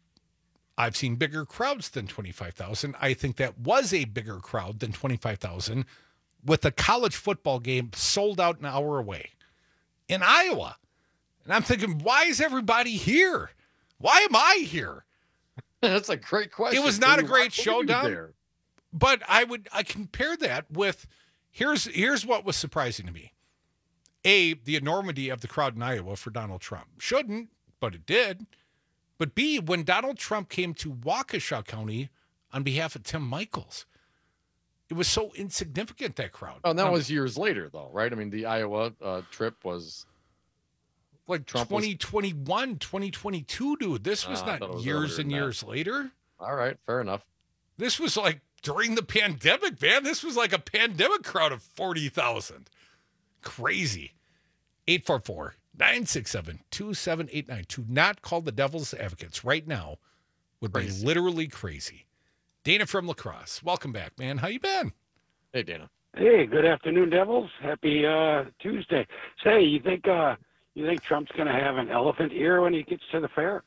bigger crowds than 25,000. I think that was a bigger crowd than 25,000 with a college football game sold out an hour away in Iowa. And I'm thinking, why is everybody here? Why am I here?
That's a great question.
It was not a great showdown, but I compare that with, here's what was surprising to me. A, the enormity of the crowd in Iowa for Donald Trump. Shouldn't, but it did. But B, when Donald Trump came to Waukesha County on behalf of Tim Michels, it was so insignificant, that crowd.
Oh, and that was years later, though, right? I mean, the Iowa trip was
like
Trump
2021, 2022, dude. This was not years and years later.
All right, fair enough.
This was like during the pandemic, man. This was like a pandemic crowd of 40,000. Crazy. 844-967-2789. To not call the Devil's Advocates right now would be literally crazy. Dana from La Crosse. Welcome back, man. How you been?
Hey, Dana.
Hey, good afternoon, Devils. Happy Tuesday. Say, you think Trump's going to have an elephant ear when he gets to the fair?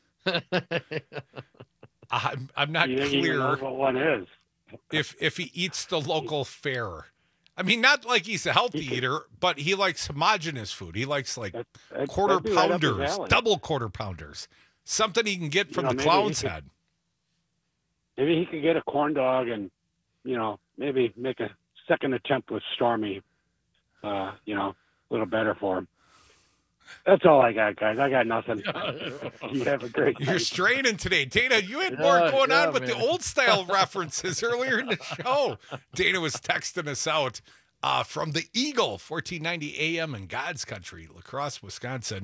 I'm not
clear.
clear
what one is.
if he eats the local fare. I mean, not like he's a healthy eater, but he likes homogenous food. He likes like quarter
that'd be right up his
pounders,
alley.
double quarter pounders, something he can get from the
maybe
clown's
he could-
head.
Maybe he could get a corn dog and, maybe make a second attempt with Stormy, a little better for him. That's all I got, guys. I got nothing. You have a great
You're
night.
straining today. Dana, you had more going on with the old style references earlier in the show. Dana was texting us out from the Eagle, 1490 AM in God's Country, La Crosse, Wisconsin.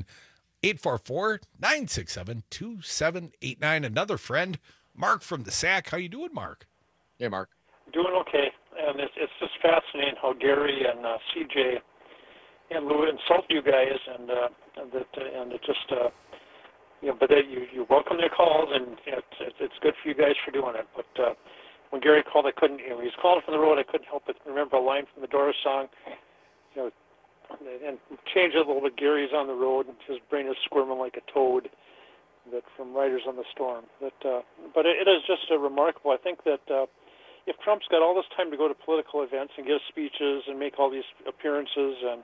844-967-2789. Another friend, Mark from the Sac. How you doing, Mark?
Hey, Mark.
Doing okay, and it's just fascinating how Gary and CJ and Lou insult you guys, and it just but you welcome their calls, and it's good for you guys for doing it. But when Gary called, I couldn't. He was calling from the road. I couldn't help but remember a line from the Doors song, and change it a little bit. Gary's on the road, and his brain is squirming like a toad. That from Riders on the Storm. But it is just remarkable. I think that if Trump's got all this time to go to political events and give speeches and make all these appearances, and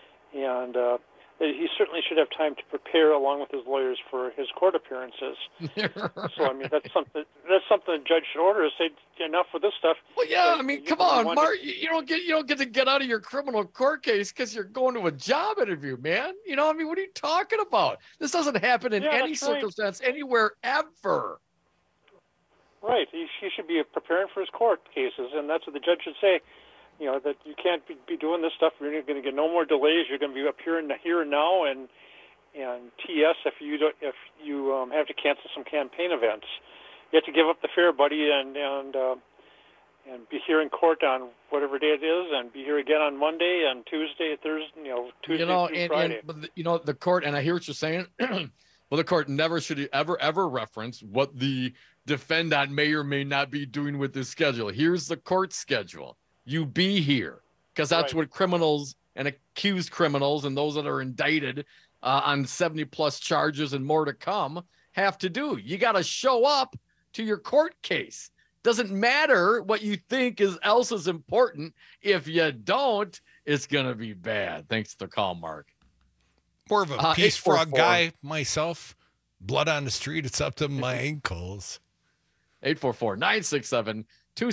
he certainly should have time to prepare along with his lawyers for his court appearances. So I mean, that's something the judge should order. Is say enough with this stuff.
Well, yeah, I mean, come on, Mark. You don't get to get out of your criminal court case because you're going to a job interview, man. I mean, what are you talking about? This doesn't happen in any circumstance anywhere ever.
Right. He should be preparing for his court cases, and that's what the judge should say. That you can't be doing this stuff. You're going to get no more delays. You're going to be up here and now, and TS if you have to cancel some campaign events. You have to give up the fair, buddy, and be here in court on whatever day it is, and be here again on Monday and Tuesday, Thursday, Tuesday through Friday.
But the court, and I hear what you're saying. Well, the court never should ever reference what the defendant may or may not be doing with his schedule. Here's the court schedule. You be here, because that's what criminals and accused criminals and those that are indicted on 70-plus charges and more to come have to do. You got to show up to your court case. Doesn't matter what you think else is important. If you don't, it's going to be bad. Thanks for the call, Mark.
More of a peace frog guy myself. Blood on the street. It's up to my ankles.
844-967-2789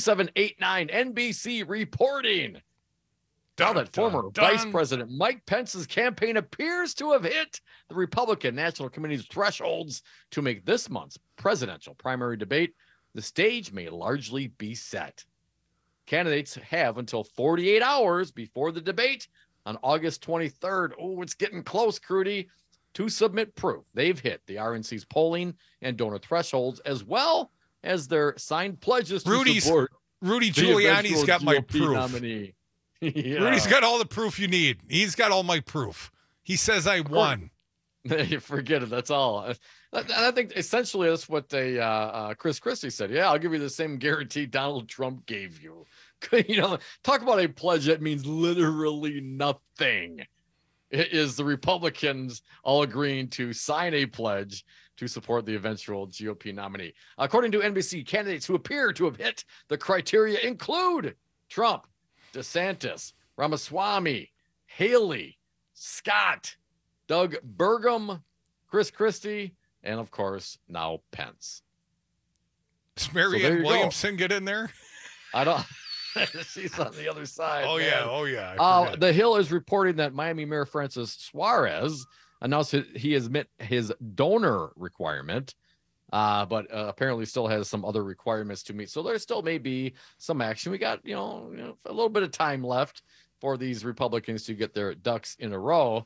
NBC reporting. Now that former Vice President Mike Pence's campaign appears to have hit the Republican National Committee's thresholds to make this month's presidential primary debate, the stage may largely be set. Candidates have until 48 hours before the debate on August 23rd. Oh, it's getting close, Crudy, to submit proof they've hit the RNC's polling and donor thresholds, as well as their signed pledges to support
Rudy Giuliani's got my proof.
Nominee. Yeah.
Rudy's got all the proof you need. He's got all my proof. He says I won.
Forget it. That's all. And I think essentially that's what Chris Christie said. Yeah, I'll give you the same guarantee Donald Trump gave you. Talk about a pledge that means literally nothing. It is the Republicans all agreeing to sign a pledge to support the eventual GOP nominee. According to NBC, candidates who appear to have hit the criteria include Trump, DeSantis, Ramaswamy, Haley, Scott, Doug Burgum, Chris Christie, and of course, now Pence.
Does Marianne Williamson get in there?
I don't. She's on the other side.
Oh,
man.
Oh, yeah.
The Hill is reporting that Miami Mayor Francis Suarez announced he has met his donor requirement, but apparently still has some other requirements to meet. So there still may be some action. We got, a little bit of time left for these Republicans to get their ducks in a row.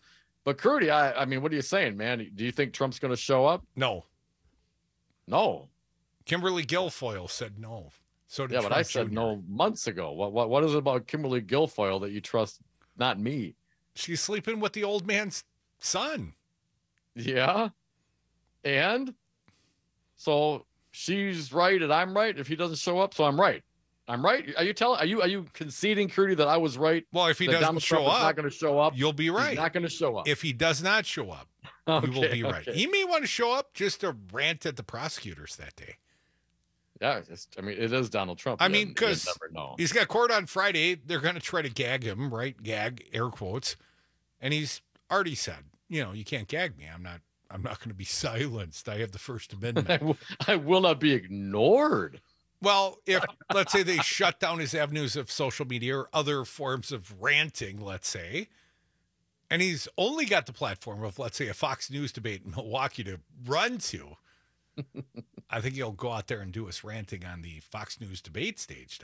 But Crudy, I mean, what are you saying, man? Do you think Trump's going to show up?
No.
No.
Kimberly Guilfoyle said no. So did
yeah,
Trump
but I said
Jr.
no months ago. What is it about Kimberly Guilfoyle that you trust? Not me.
She's sleeping with the old man's son.
Yeah. And so she's right and I'm right. If he doesn't show up, so I'm right. I'm right. Are you conceding, Crudy, that I was right?
Well, if he doesn't show up,
not going to show up.
You'll be right.
He's not going to show up.
If he does not show up, you will be right.
Okay.
He may want to show up just to rant at the prosecutors that day.
Yeah, I mean, it is Donald Trump.
I mean, because he's got court on Friday. They're going to try to gag him, right? Gag, air quotes. And he's already said, you can't gag me. I'm not going to be silenced. I have the First Amendment.
I will not be ignored.
Well, if, let's say, they shut down his avenues of social media or other forms of ranting, let's say, and he's only got the platform of, let's say, a Fox News debate in Milwaukee to run to, I think he'll go out there and do his ranting on the Fox News debate stage,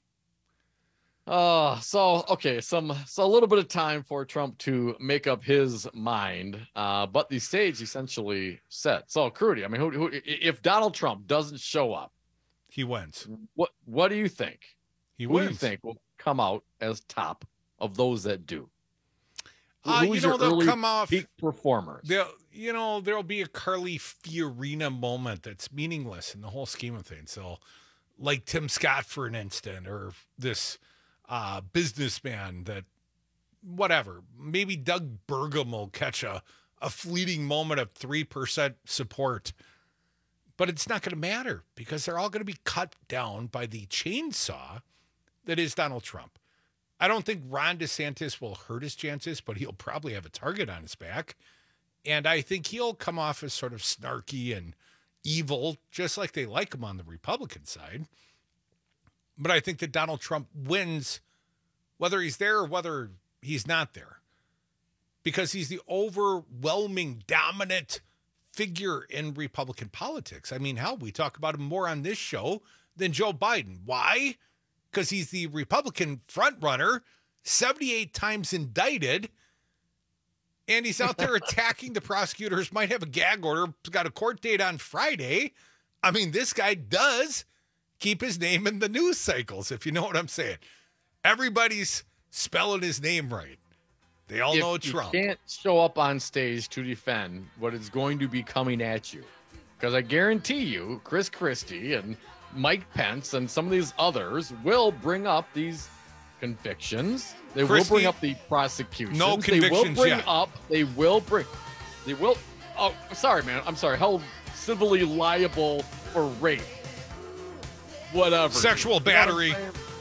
Tom.
So a little bit of time for Trump to make up his mind, but the stage essentially set. So, Crudy, I mean, who if Donald Trump doesn't show up,
he wins.
What do you think?
Wins.
Who do you think will come out as top of those that do?
They'll come off
peak performers.
There'll be a Carly Fiorina moment that's meaningless in the whole scheme of things. So, like Tim Scott, for an instant, or this businessman that, whatever, maybe Doug Burgum will catch a fleeting moment of 3% support. But it's not going to matter because they're all going to be cut down by the chainsaw that is Donald Trump. I don't think Ron DeSantis will hurt his chances, but he'll probably have a target on his back. And I think he'll come off as sort of snarky and evil, just like they like him on the Republican side. But I think that Donald Trump wins whether he's there or whether he's not there, because he's the overwhelming dominant figure in Republican politics. I mean, hell, we talk about him more on this show than Joe Biden. Why? Because he's the Republican frontrunner, 78 times indicted, and he's out there attacking the prosecutors, might have a gag order, got a court date on Friday. I mean, this guy does keep his name in the news cycles, if you know what I'm saying. Everybody's spelling his name right. They all know Trump.
You can't show up on stage to defend what is going to be coming at you. Because I guarantee you, Chris Christie and Mike Pence and some of these others will bring up these convictions. They will bring up the prosecutions.
No convictions yet.
They will. Oh, sorry, man. I'm sorry. Held civilly liable for rape. Whatever.
Sexual battery.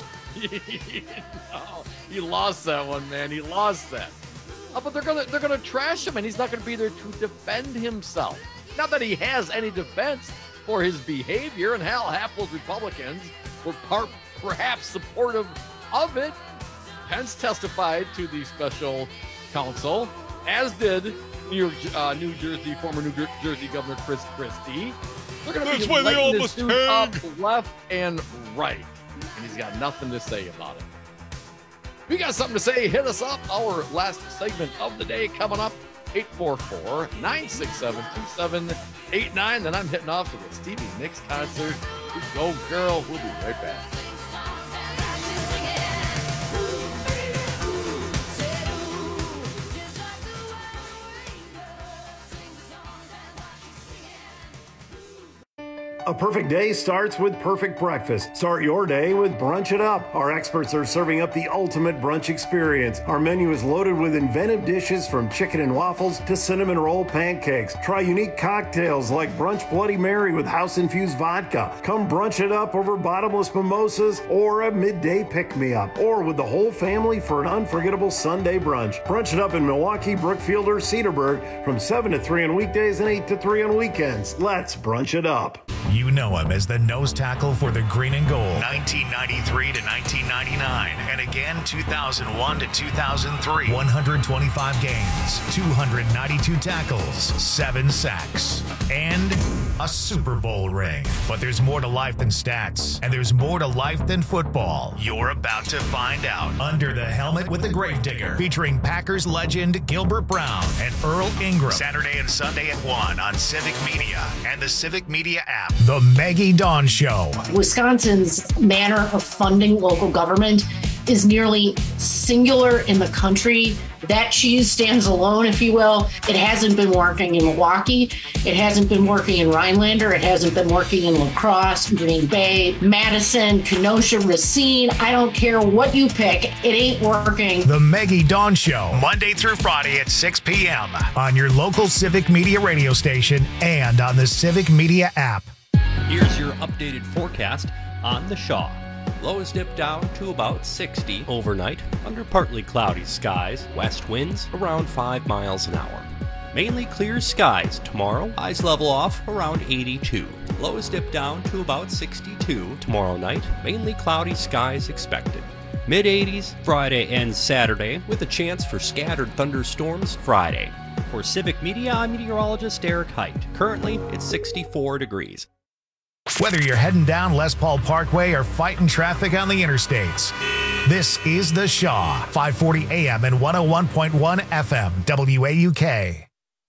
No, he lost that one, man. He lost that. But they're gonna trash him, and he's not gonna be there to defend himself. Not that he has any defense for his behavior, and hell, half those Republicans were perhaps supportive of it. Pence testified to the special counsel, as did New Jersey former New Jersey Governor Chris Christie. They're gonna be lighting this dude up left and right, and he's got nothing to say about it. If you got something to say, hit us up. Our last segment of the day coming up, 844-967-2789. Then I'm hitting off to the Stevie Nicks concert. Go girl. We'll be right back.
A perfect day starts with perfect breakfast. Start your day with Brunch It Up. Our experts are serving up the ultimate brunch experience. Our menu is loaded with inventive dishes from chicken and waffles to cinnamon roll pancakes. Try unique cocktails like Brunch Bloody Mary with house-infused vodka. Come brunch it up over bottomless mimosas or a midday pick-me-up. Or with the whole family for an unforgettable Sunday brunch. Brunch It Up in Milwaukee, Brookfield, or Cedarburg from 7 to 3 on weekdays and 8 to 3 on weekends. Let's brunch it up.
You know him as the nose tackle for the Green and Gold, 1993 to 1999, and again 2001 to 2003. 125 games, 292 tackles, 7 sacks, and a Super Bowl ring. But there's more to life than stats, and there's more to life than football. You're about to find out. Under the Helmet with the Gravedigger, featuring Packers legend Gilbert Brown and Earl Ingram. Saturday and Sunday at 1 on Civic Media and the Civic Media app. The Maggie Dawn Show.
Wisconsin's manner of funding local government is nearly singular in the country. That cheese stands alone, if you will. It hasn't been working in Milwaukee. It hasn't been working in Rhinelander. It hasn't been working in La Crosse, Green Bay, Madison, Kenosha, Racine. I don't care what you pick. It ain't working.
The Maggie Dawn Show, Monday through Friday at 6 p.m. on your local Civic Media radio station and on the Civic Media app.
Here's your updated forecast on the Shaw. Lows dip down to about 60 overnight under partly cloudy skies. West winds around 5 miles an hour. Mainly clear skies tomorrow. Highs level off around 82. Lows dip down to about 62 tomorrow night. Mainly cloudy skies expected. Mid-80s Friday and Saturday with a chance for scattered thunderstorms Friday. For Civic Media, I'm meteorologist Eric Height. Currently, it's 64 degrees.
Whether you're heading down Les Paul Parkway or fighting traffic on the interstates, this is The Shaw, 540 AM and 101.1 FM, WAUK.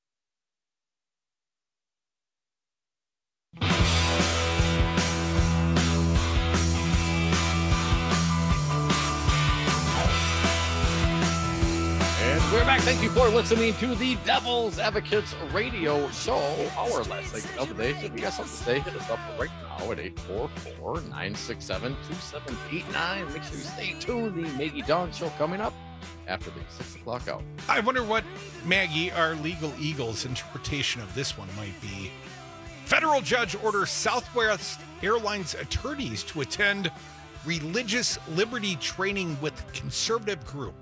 We're back. Thank you for listening to the Devil's Advocates Radio Show. Our last segment of the day. So if you got something to say, hit us up right now at 844-967-2789. Make sure you stay tuned. The Maggie Dawn Show coming up after the 6 o'clock hour.
I wonder what, Maggie, our legal eagle's interpretation of this one might be. Federal judge orders Southwest Airlines attorneys to attend religious liberty training with conservative group.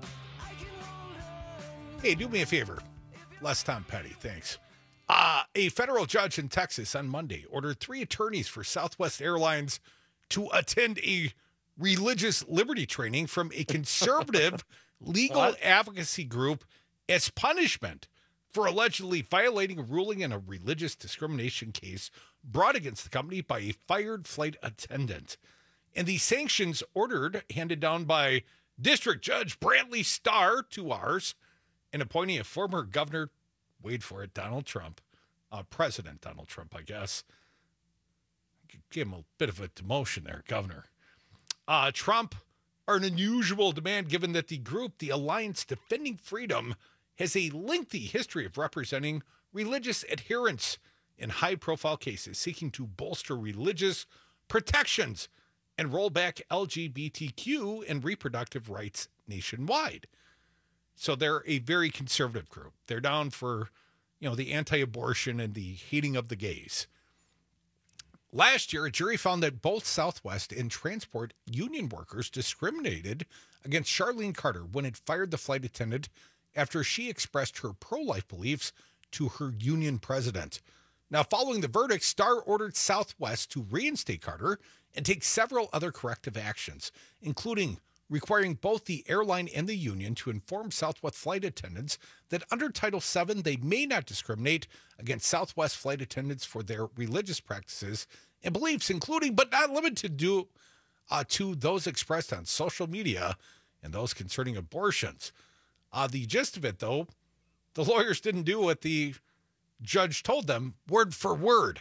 Hey, do me a favor. Less Tom Petty, thanks. A federal judge in Texas on Monday ordered 3 attorneys for Southwest Airlines to attend a religious liberty training from a conservative legal advocacy group as punishment for allegedly violating a ruling in a religious discrimination case brought against the company by a fired flight attendant. And the sanctions ordered, handed down by District Judge Brantley Starr, 2 R's, and appointing a former governor, wait for it, Donald Trump, President Donald Trump, I guess. Gave him a bit of a demotion there, governor. Trump are an unusual demand given that the group, the Alliance Defending Freedom, has a lengthy history of representing religious adherents in high-profile cases, seeking to bolster religious protections and roll back LGBTQ and reproductive rights nationwide. So they're a very conservative group. They're down for, the anti-abortion and the hating of the gays. Last year, a jury found that both Southwest and transport union workers discriminated against Charlene Carter when it fired the flight attendant after she expressed her pro-life beliefs to her union president. Now, following the verdict, Starr ordered Southwest to reinstate Carter and take several other corrective actions, including requiring both the airline and the union to inform Southwest flight attendants that under Title VII, they may not discriminate against Southwest flight attendants for their religious practices and beliefs, including but not limited to those expressed on social media and those concerning abortions. The gist of it, though, the lawyers didn't do what the judge told them word for word.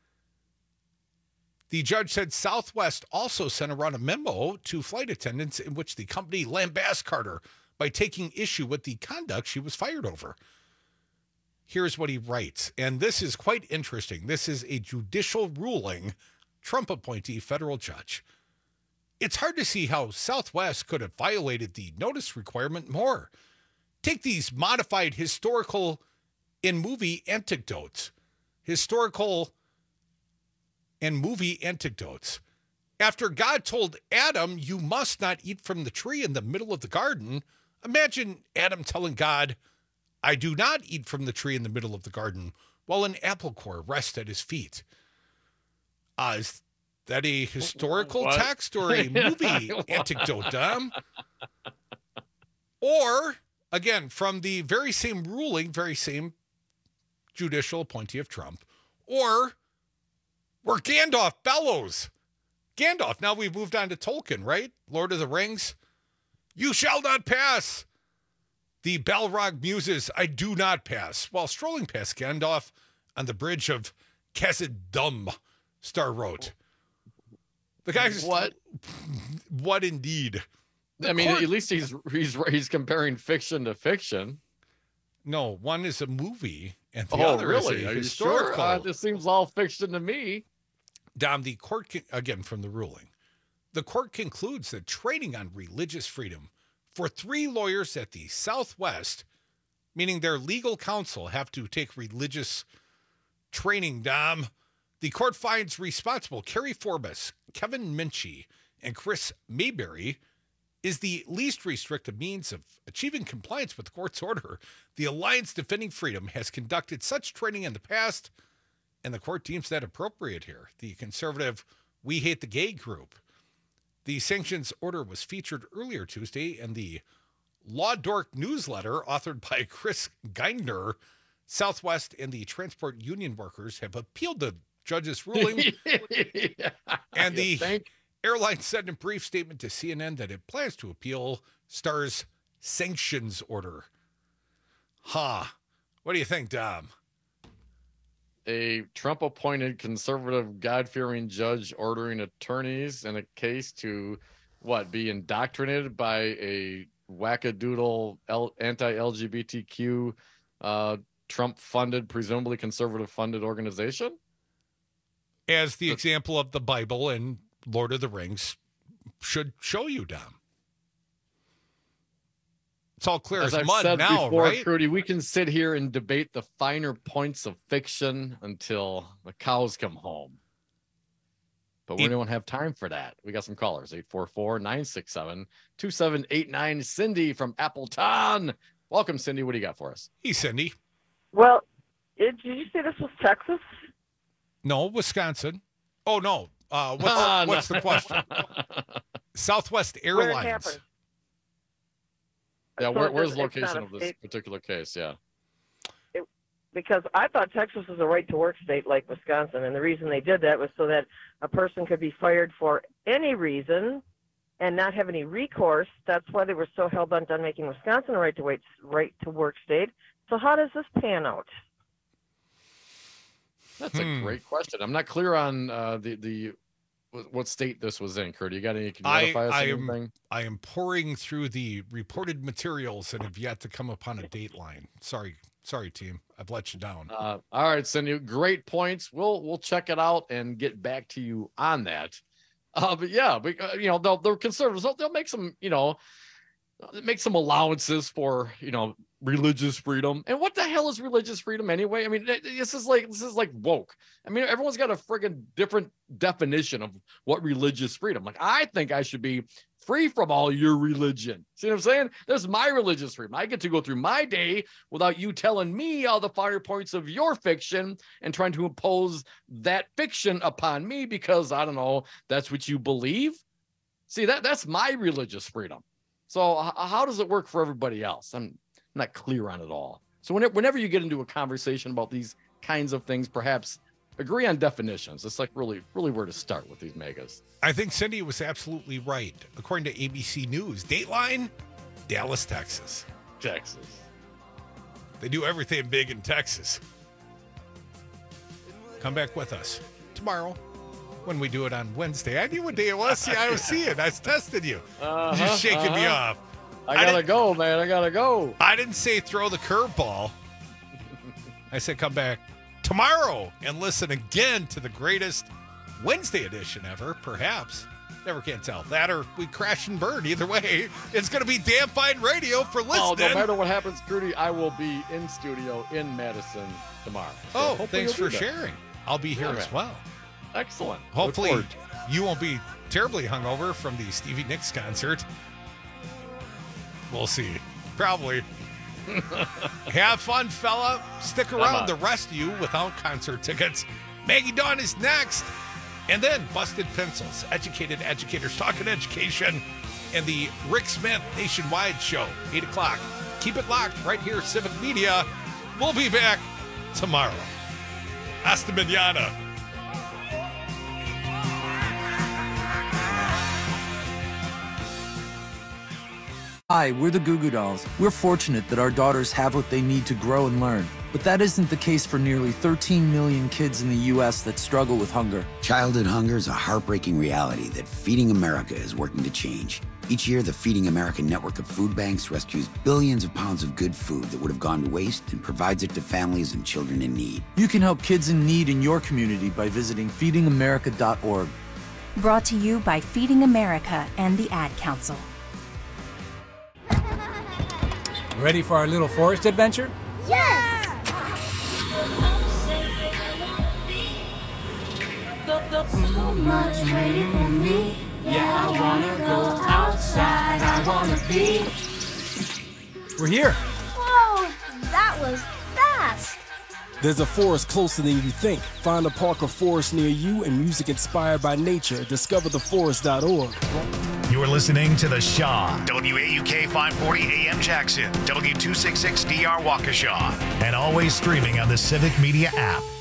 The judge said Southwest also sent around a memo to flight attendants in which the company lambasts Carter by taking issue with the conduct she was fired over. Here's what he writes, and this is quite interesting. This is a judicial ruling, Trump appointee federal judge. It's hard to see how Southwest could have violated the notice requirement more. Take these modified historical and movie anecdotes. After God told Adam, you must not eat from the tree in the middle of the garden, imagine Adam telling God, I do not eat from the tree in the middle of the garden, while an apple core rests at his feet. Is that a historical text or a movie anecdote, Dom? Or, again, from the very same ruling, very same judicial appointee of Trump, or Where Gandalf bellows. Gandalf, now we've moved on to Tolkien, right? Lord of the Rings. You shall not pass. The Balrog muses, I do not pass. While strolling past Gandalf on the bridge of Khazad-dûm, Star wrote. The guy's... What indeed?
I mean, at least he's comparing fiction to fiction.
No, one is a movie and the other
really?
is a
Are
historical.
You sure? This seems all fiction to me.
Dom, the court, again from the ruling, the court concludes that training on religious freedom for 3 lawyers at the Southwest, meaning their legal counsel have to take religious training, Dom. The court finds responsible Carrie Forbes, Kevin Minchie, and Chris Mayberry is the least restrictive means of achieving compliance with the court's order. The Alliance Defending Freedom has conducted such training in the past, and the court deems that appropriate here. The conservative We Hate the Gay group. The sanctions order was featured earlier Tuesday in the Law Dork newsletter authored by Chris Geindner. Southwest and the transport union workers have appealed the judge's ruling. And the airline said in a brief statement to CNN that it plans to appeal Star's sanctions order. What do you think, Dom?
A Trump-appointed conservative, God-fearing judge ordering attorneys in a case to, be indoctrinated by a wackadoodle anti-LGBTQ Trump-funded, presumably conservative-funded organization?
As the example of the Bible and Lord of the Rings should show you, Dom. It's all clear as
I've
mud
said
now,
before,
right?
Crudy, we can sit here and debate the finer points of fiction until the cows come home. But we don't have time for that. We got some callers, 844-967-2789. Cindy from Appleton. Welcome, Cindy. What do you got for us?
Hey, Cindy.
Well, did you say this was Texas?
No, Wisconsin. Oh, no. What's the question? Southwest Airlines.
Where it happened.
Yeah,
So
where's the
it's
location
not a
of this
state-
particular case? Yeah.
Because I thought Texas was a right-to-work state like Wisconsin, and the reason they did that was so that a person could be fired for any reason and not have any recourse. That's why they were so hell-bent on making Wisconsin a right-to-work state. So how does this pan out?
That's a great question. I'm not clear on what state this was in, Kurt. Can you notify us anything?
I am pouring through the reported materials and have yet to come upon a dateline. Sorry, team. I've let you down.
All right, Cindy. Great points. We'll check it out and get back to you on that. But yeah, they're conservatives. They'll make some, make some allowances for, religious freedom. And what the hell is religious freedom anyway? I mean, this is like woke. I mean, everyone's got a friggin' different definition of what religious freedom. Like, I think I should be free from all your religion. See what I'm saying? There's my religious freedom. I get to go through my day without you telling me all the finer points of your fiction and trying to impose that fiction upon me because, I don't know, that's what you believe. See, that's my religious freedom. So how does it work for everybody else? I'm not clear on it all. So whenever you get into a conversation about these kinds of things, perhaps agree on definitions. It's like really, really where to start with these megas.
I think Cindy was absolutely right. According to ABC News, Dateline, Dallas, Texas. They do everything big in Texas. Come back with us tomorrow when we do it on Wednesday. I knew what day it was. See, I was seeing. I was testing you. Just shaking me off.
I gotta go, man. I gotta go.
I didn't say throw the curveball. I said come back tomorrow and listen again to the greatest Wednesday edition ever, perhaps. Never can tell. That or we crash and burn. Either way, it's going to be damn fine radio for listening.
No matter what happens, Trudy, I will be in studio in Madison tomorrow. So
thanks for sharing. I'll be here as well.
Excellent.
Hopefully you won't be terribly hungover from the Stevie Nicks concert. We'll see. Probably. Have fun, fella. Stick around. The rest of you without concert tickets. Maggie Dawn is next. And then Busted Pencils, Educated Educators Talking Education, and the Rick Smith Nationwide Show, 8 o'clock. Keep it locked right here, Civic Media. We'll be back tomorrow. Hasta mañana.
Hi, we're the Goo Goo Dolls. We're fortunate that our daughters have what they need to grow and learn. But that isn't the case for nearly 13 million kids in the U.S. that struggle with hunger.
Childhood hunger is a heartbreaking reality that Feeding America is working to change. Each year, the Feeding America network of food banks rescues billions of pounds of good food that would have gone to waste and provides it to families and children in need.
You can help kids in need in your community by visiting feedingamerica.org.
Brought to you by Feeding America and the Ad Council.
Ready for our little forest adventure?
Yes! So much waiting for me. Yeah, I wanna go outside. I wanna be.
We're here.
Whoa, that was fast.
There's a forest closer than you think. Find a park or forest near you and music inspired by nature. DiscoverTheForest.org.
You're listening to The Shaw, WAUK 540 AM Jackson, W266DR Waukesha, and always streaming on the Civic Media app.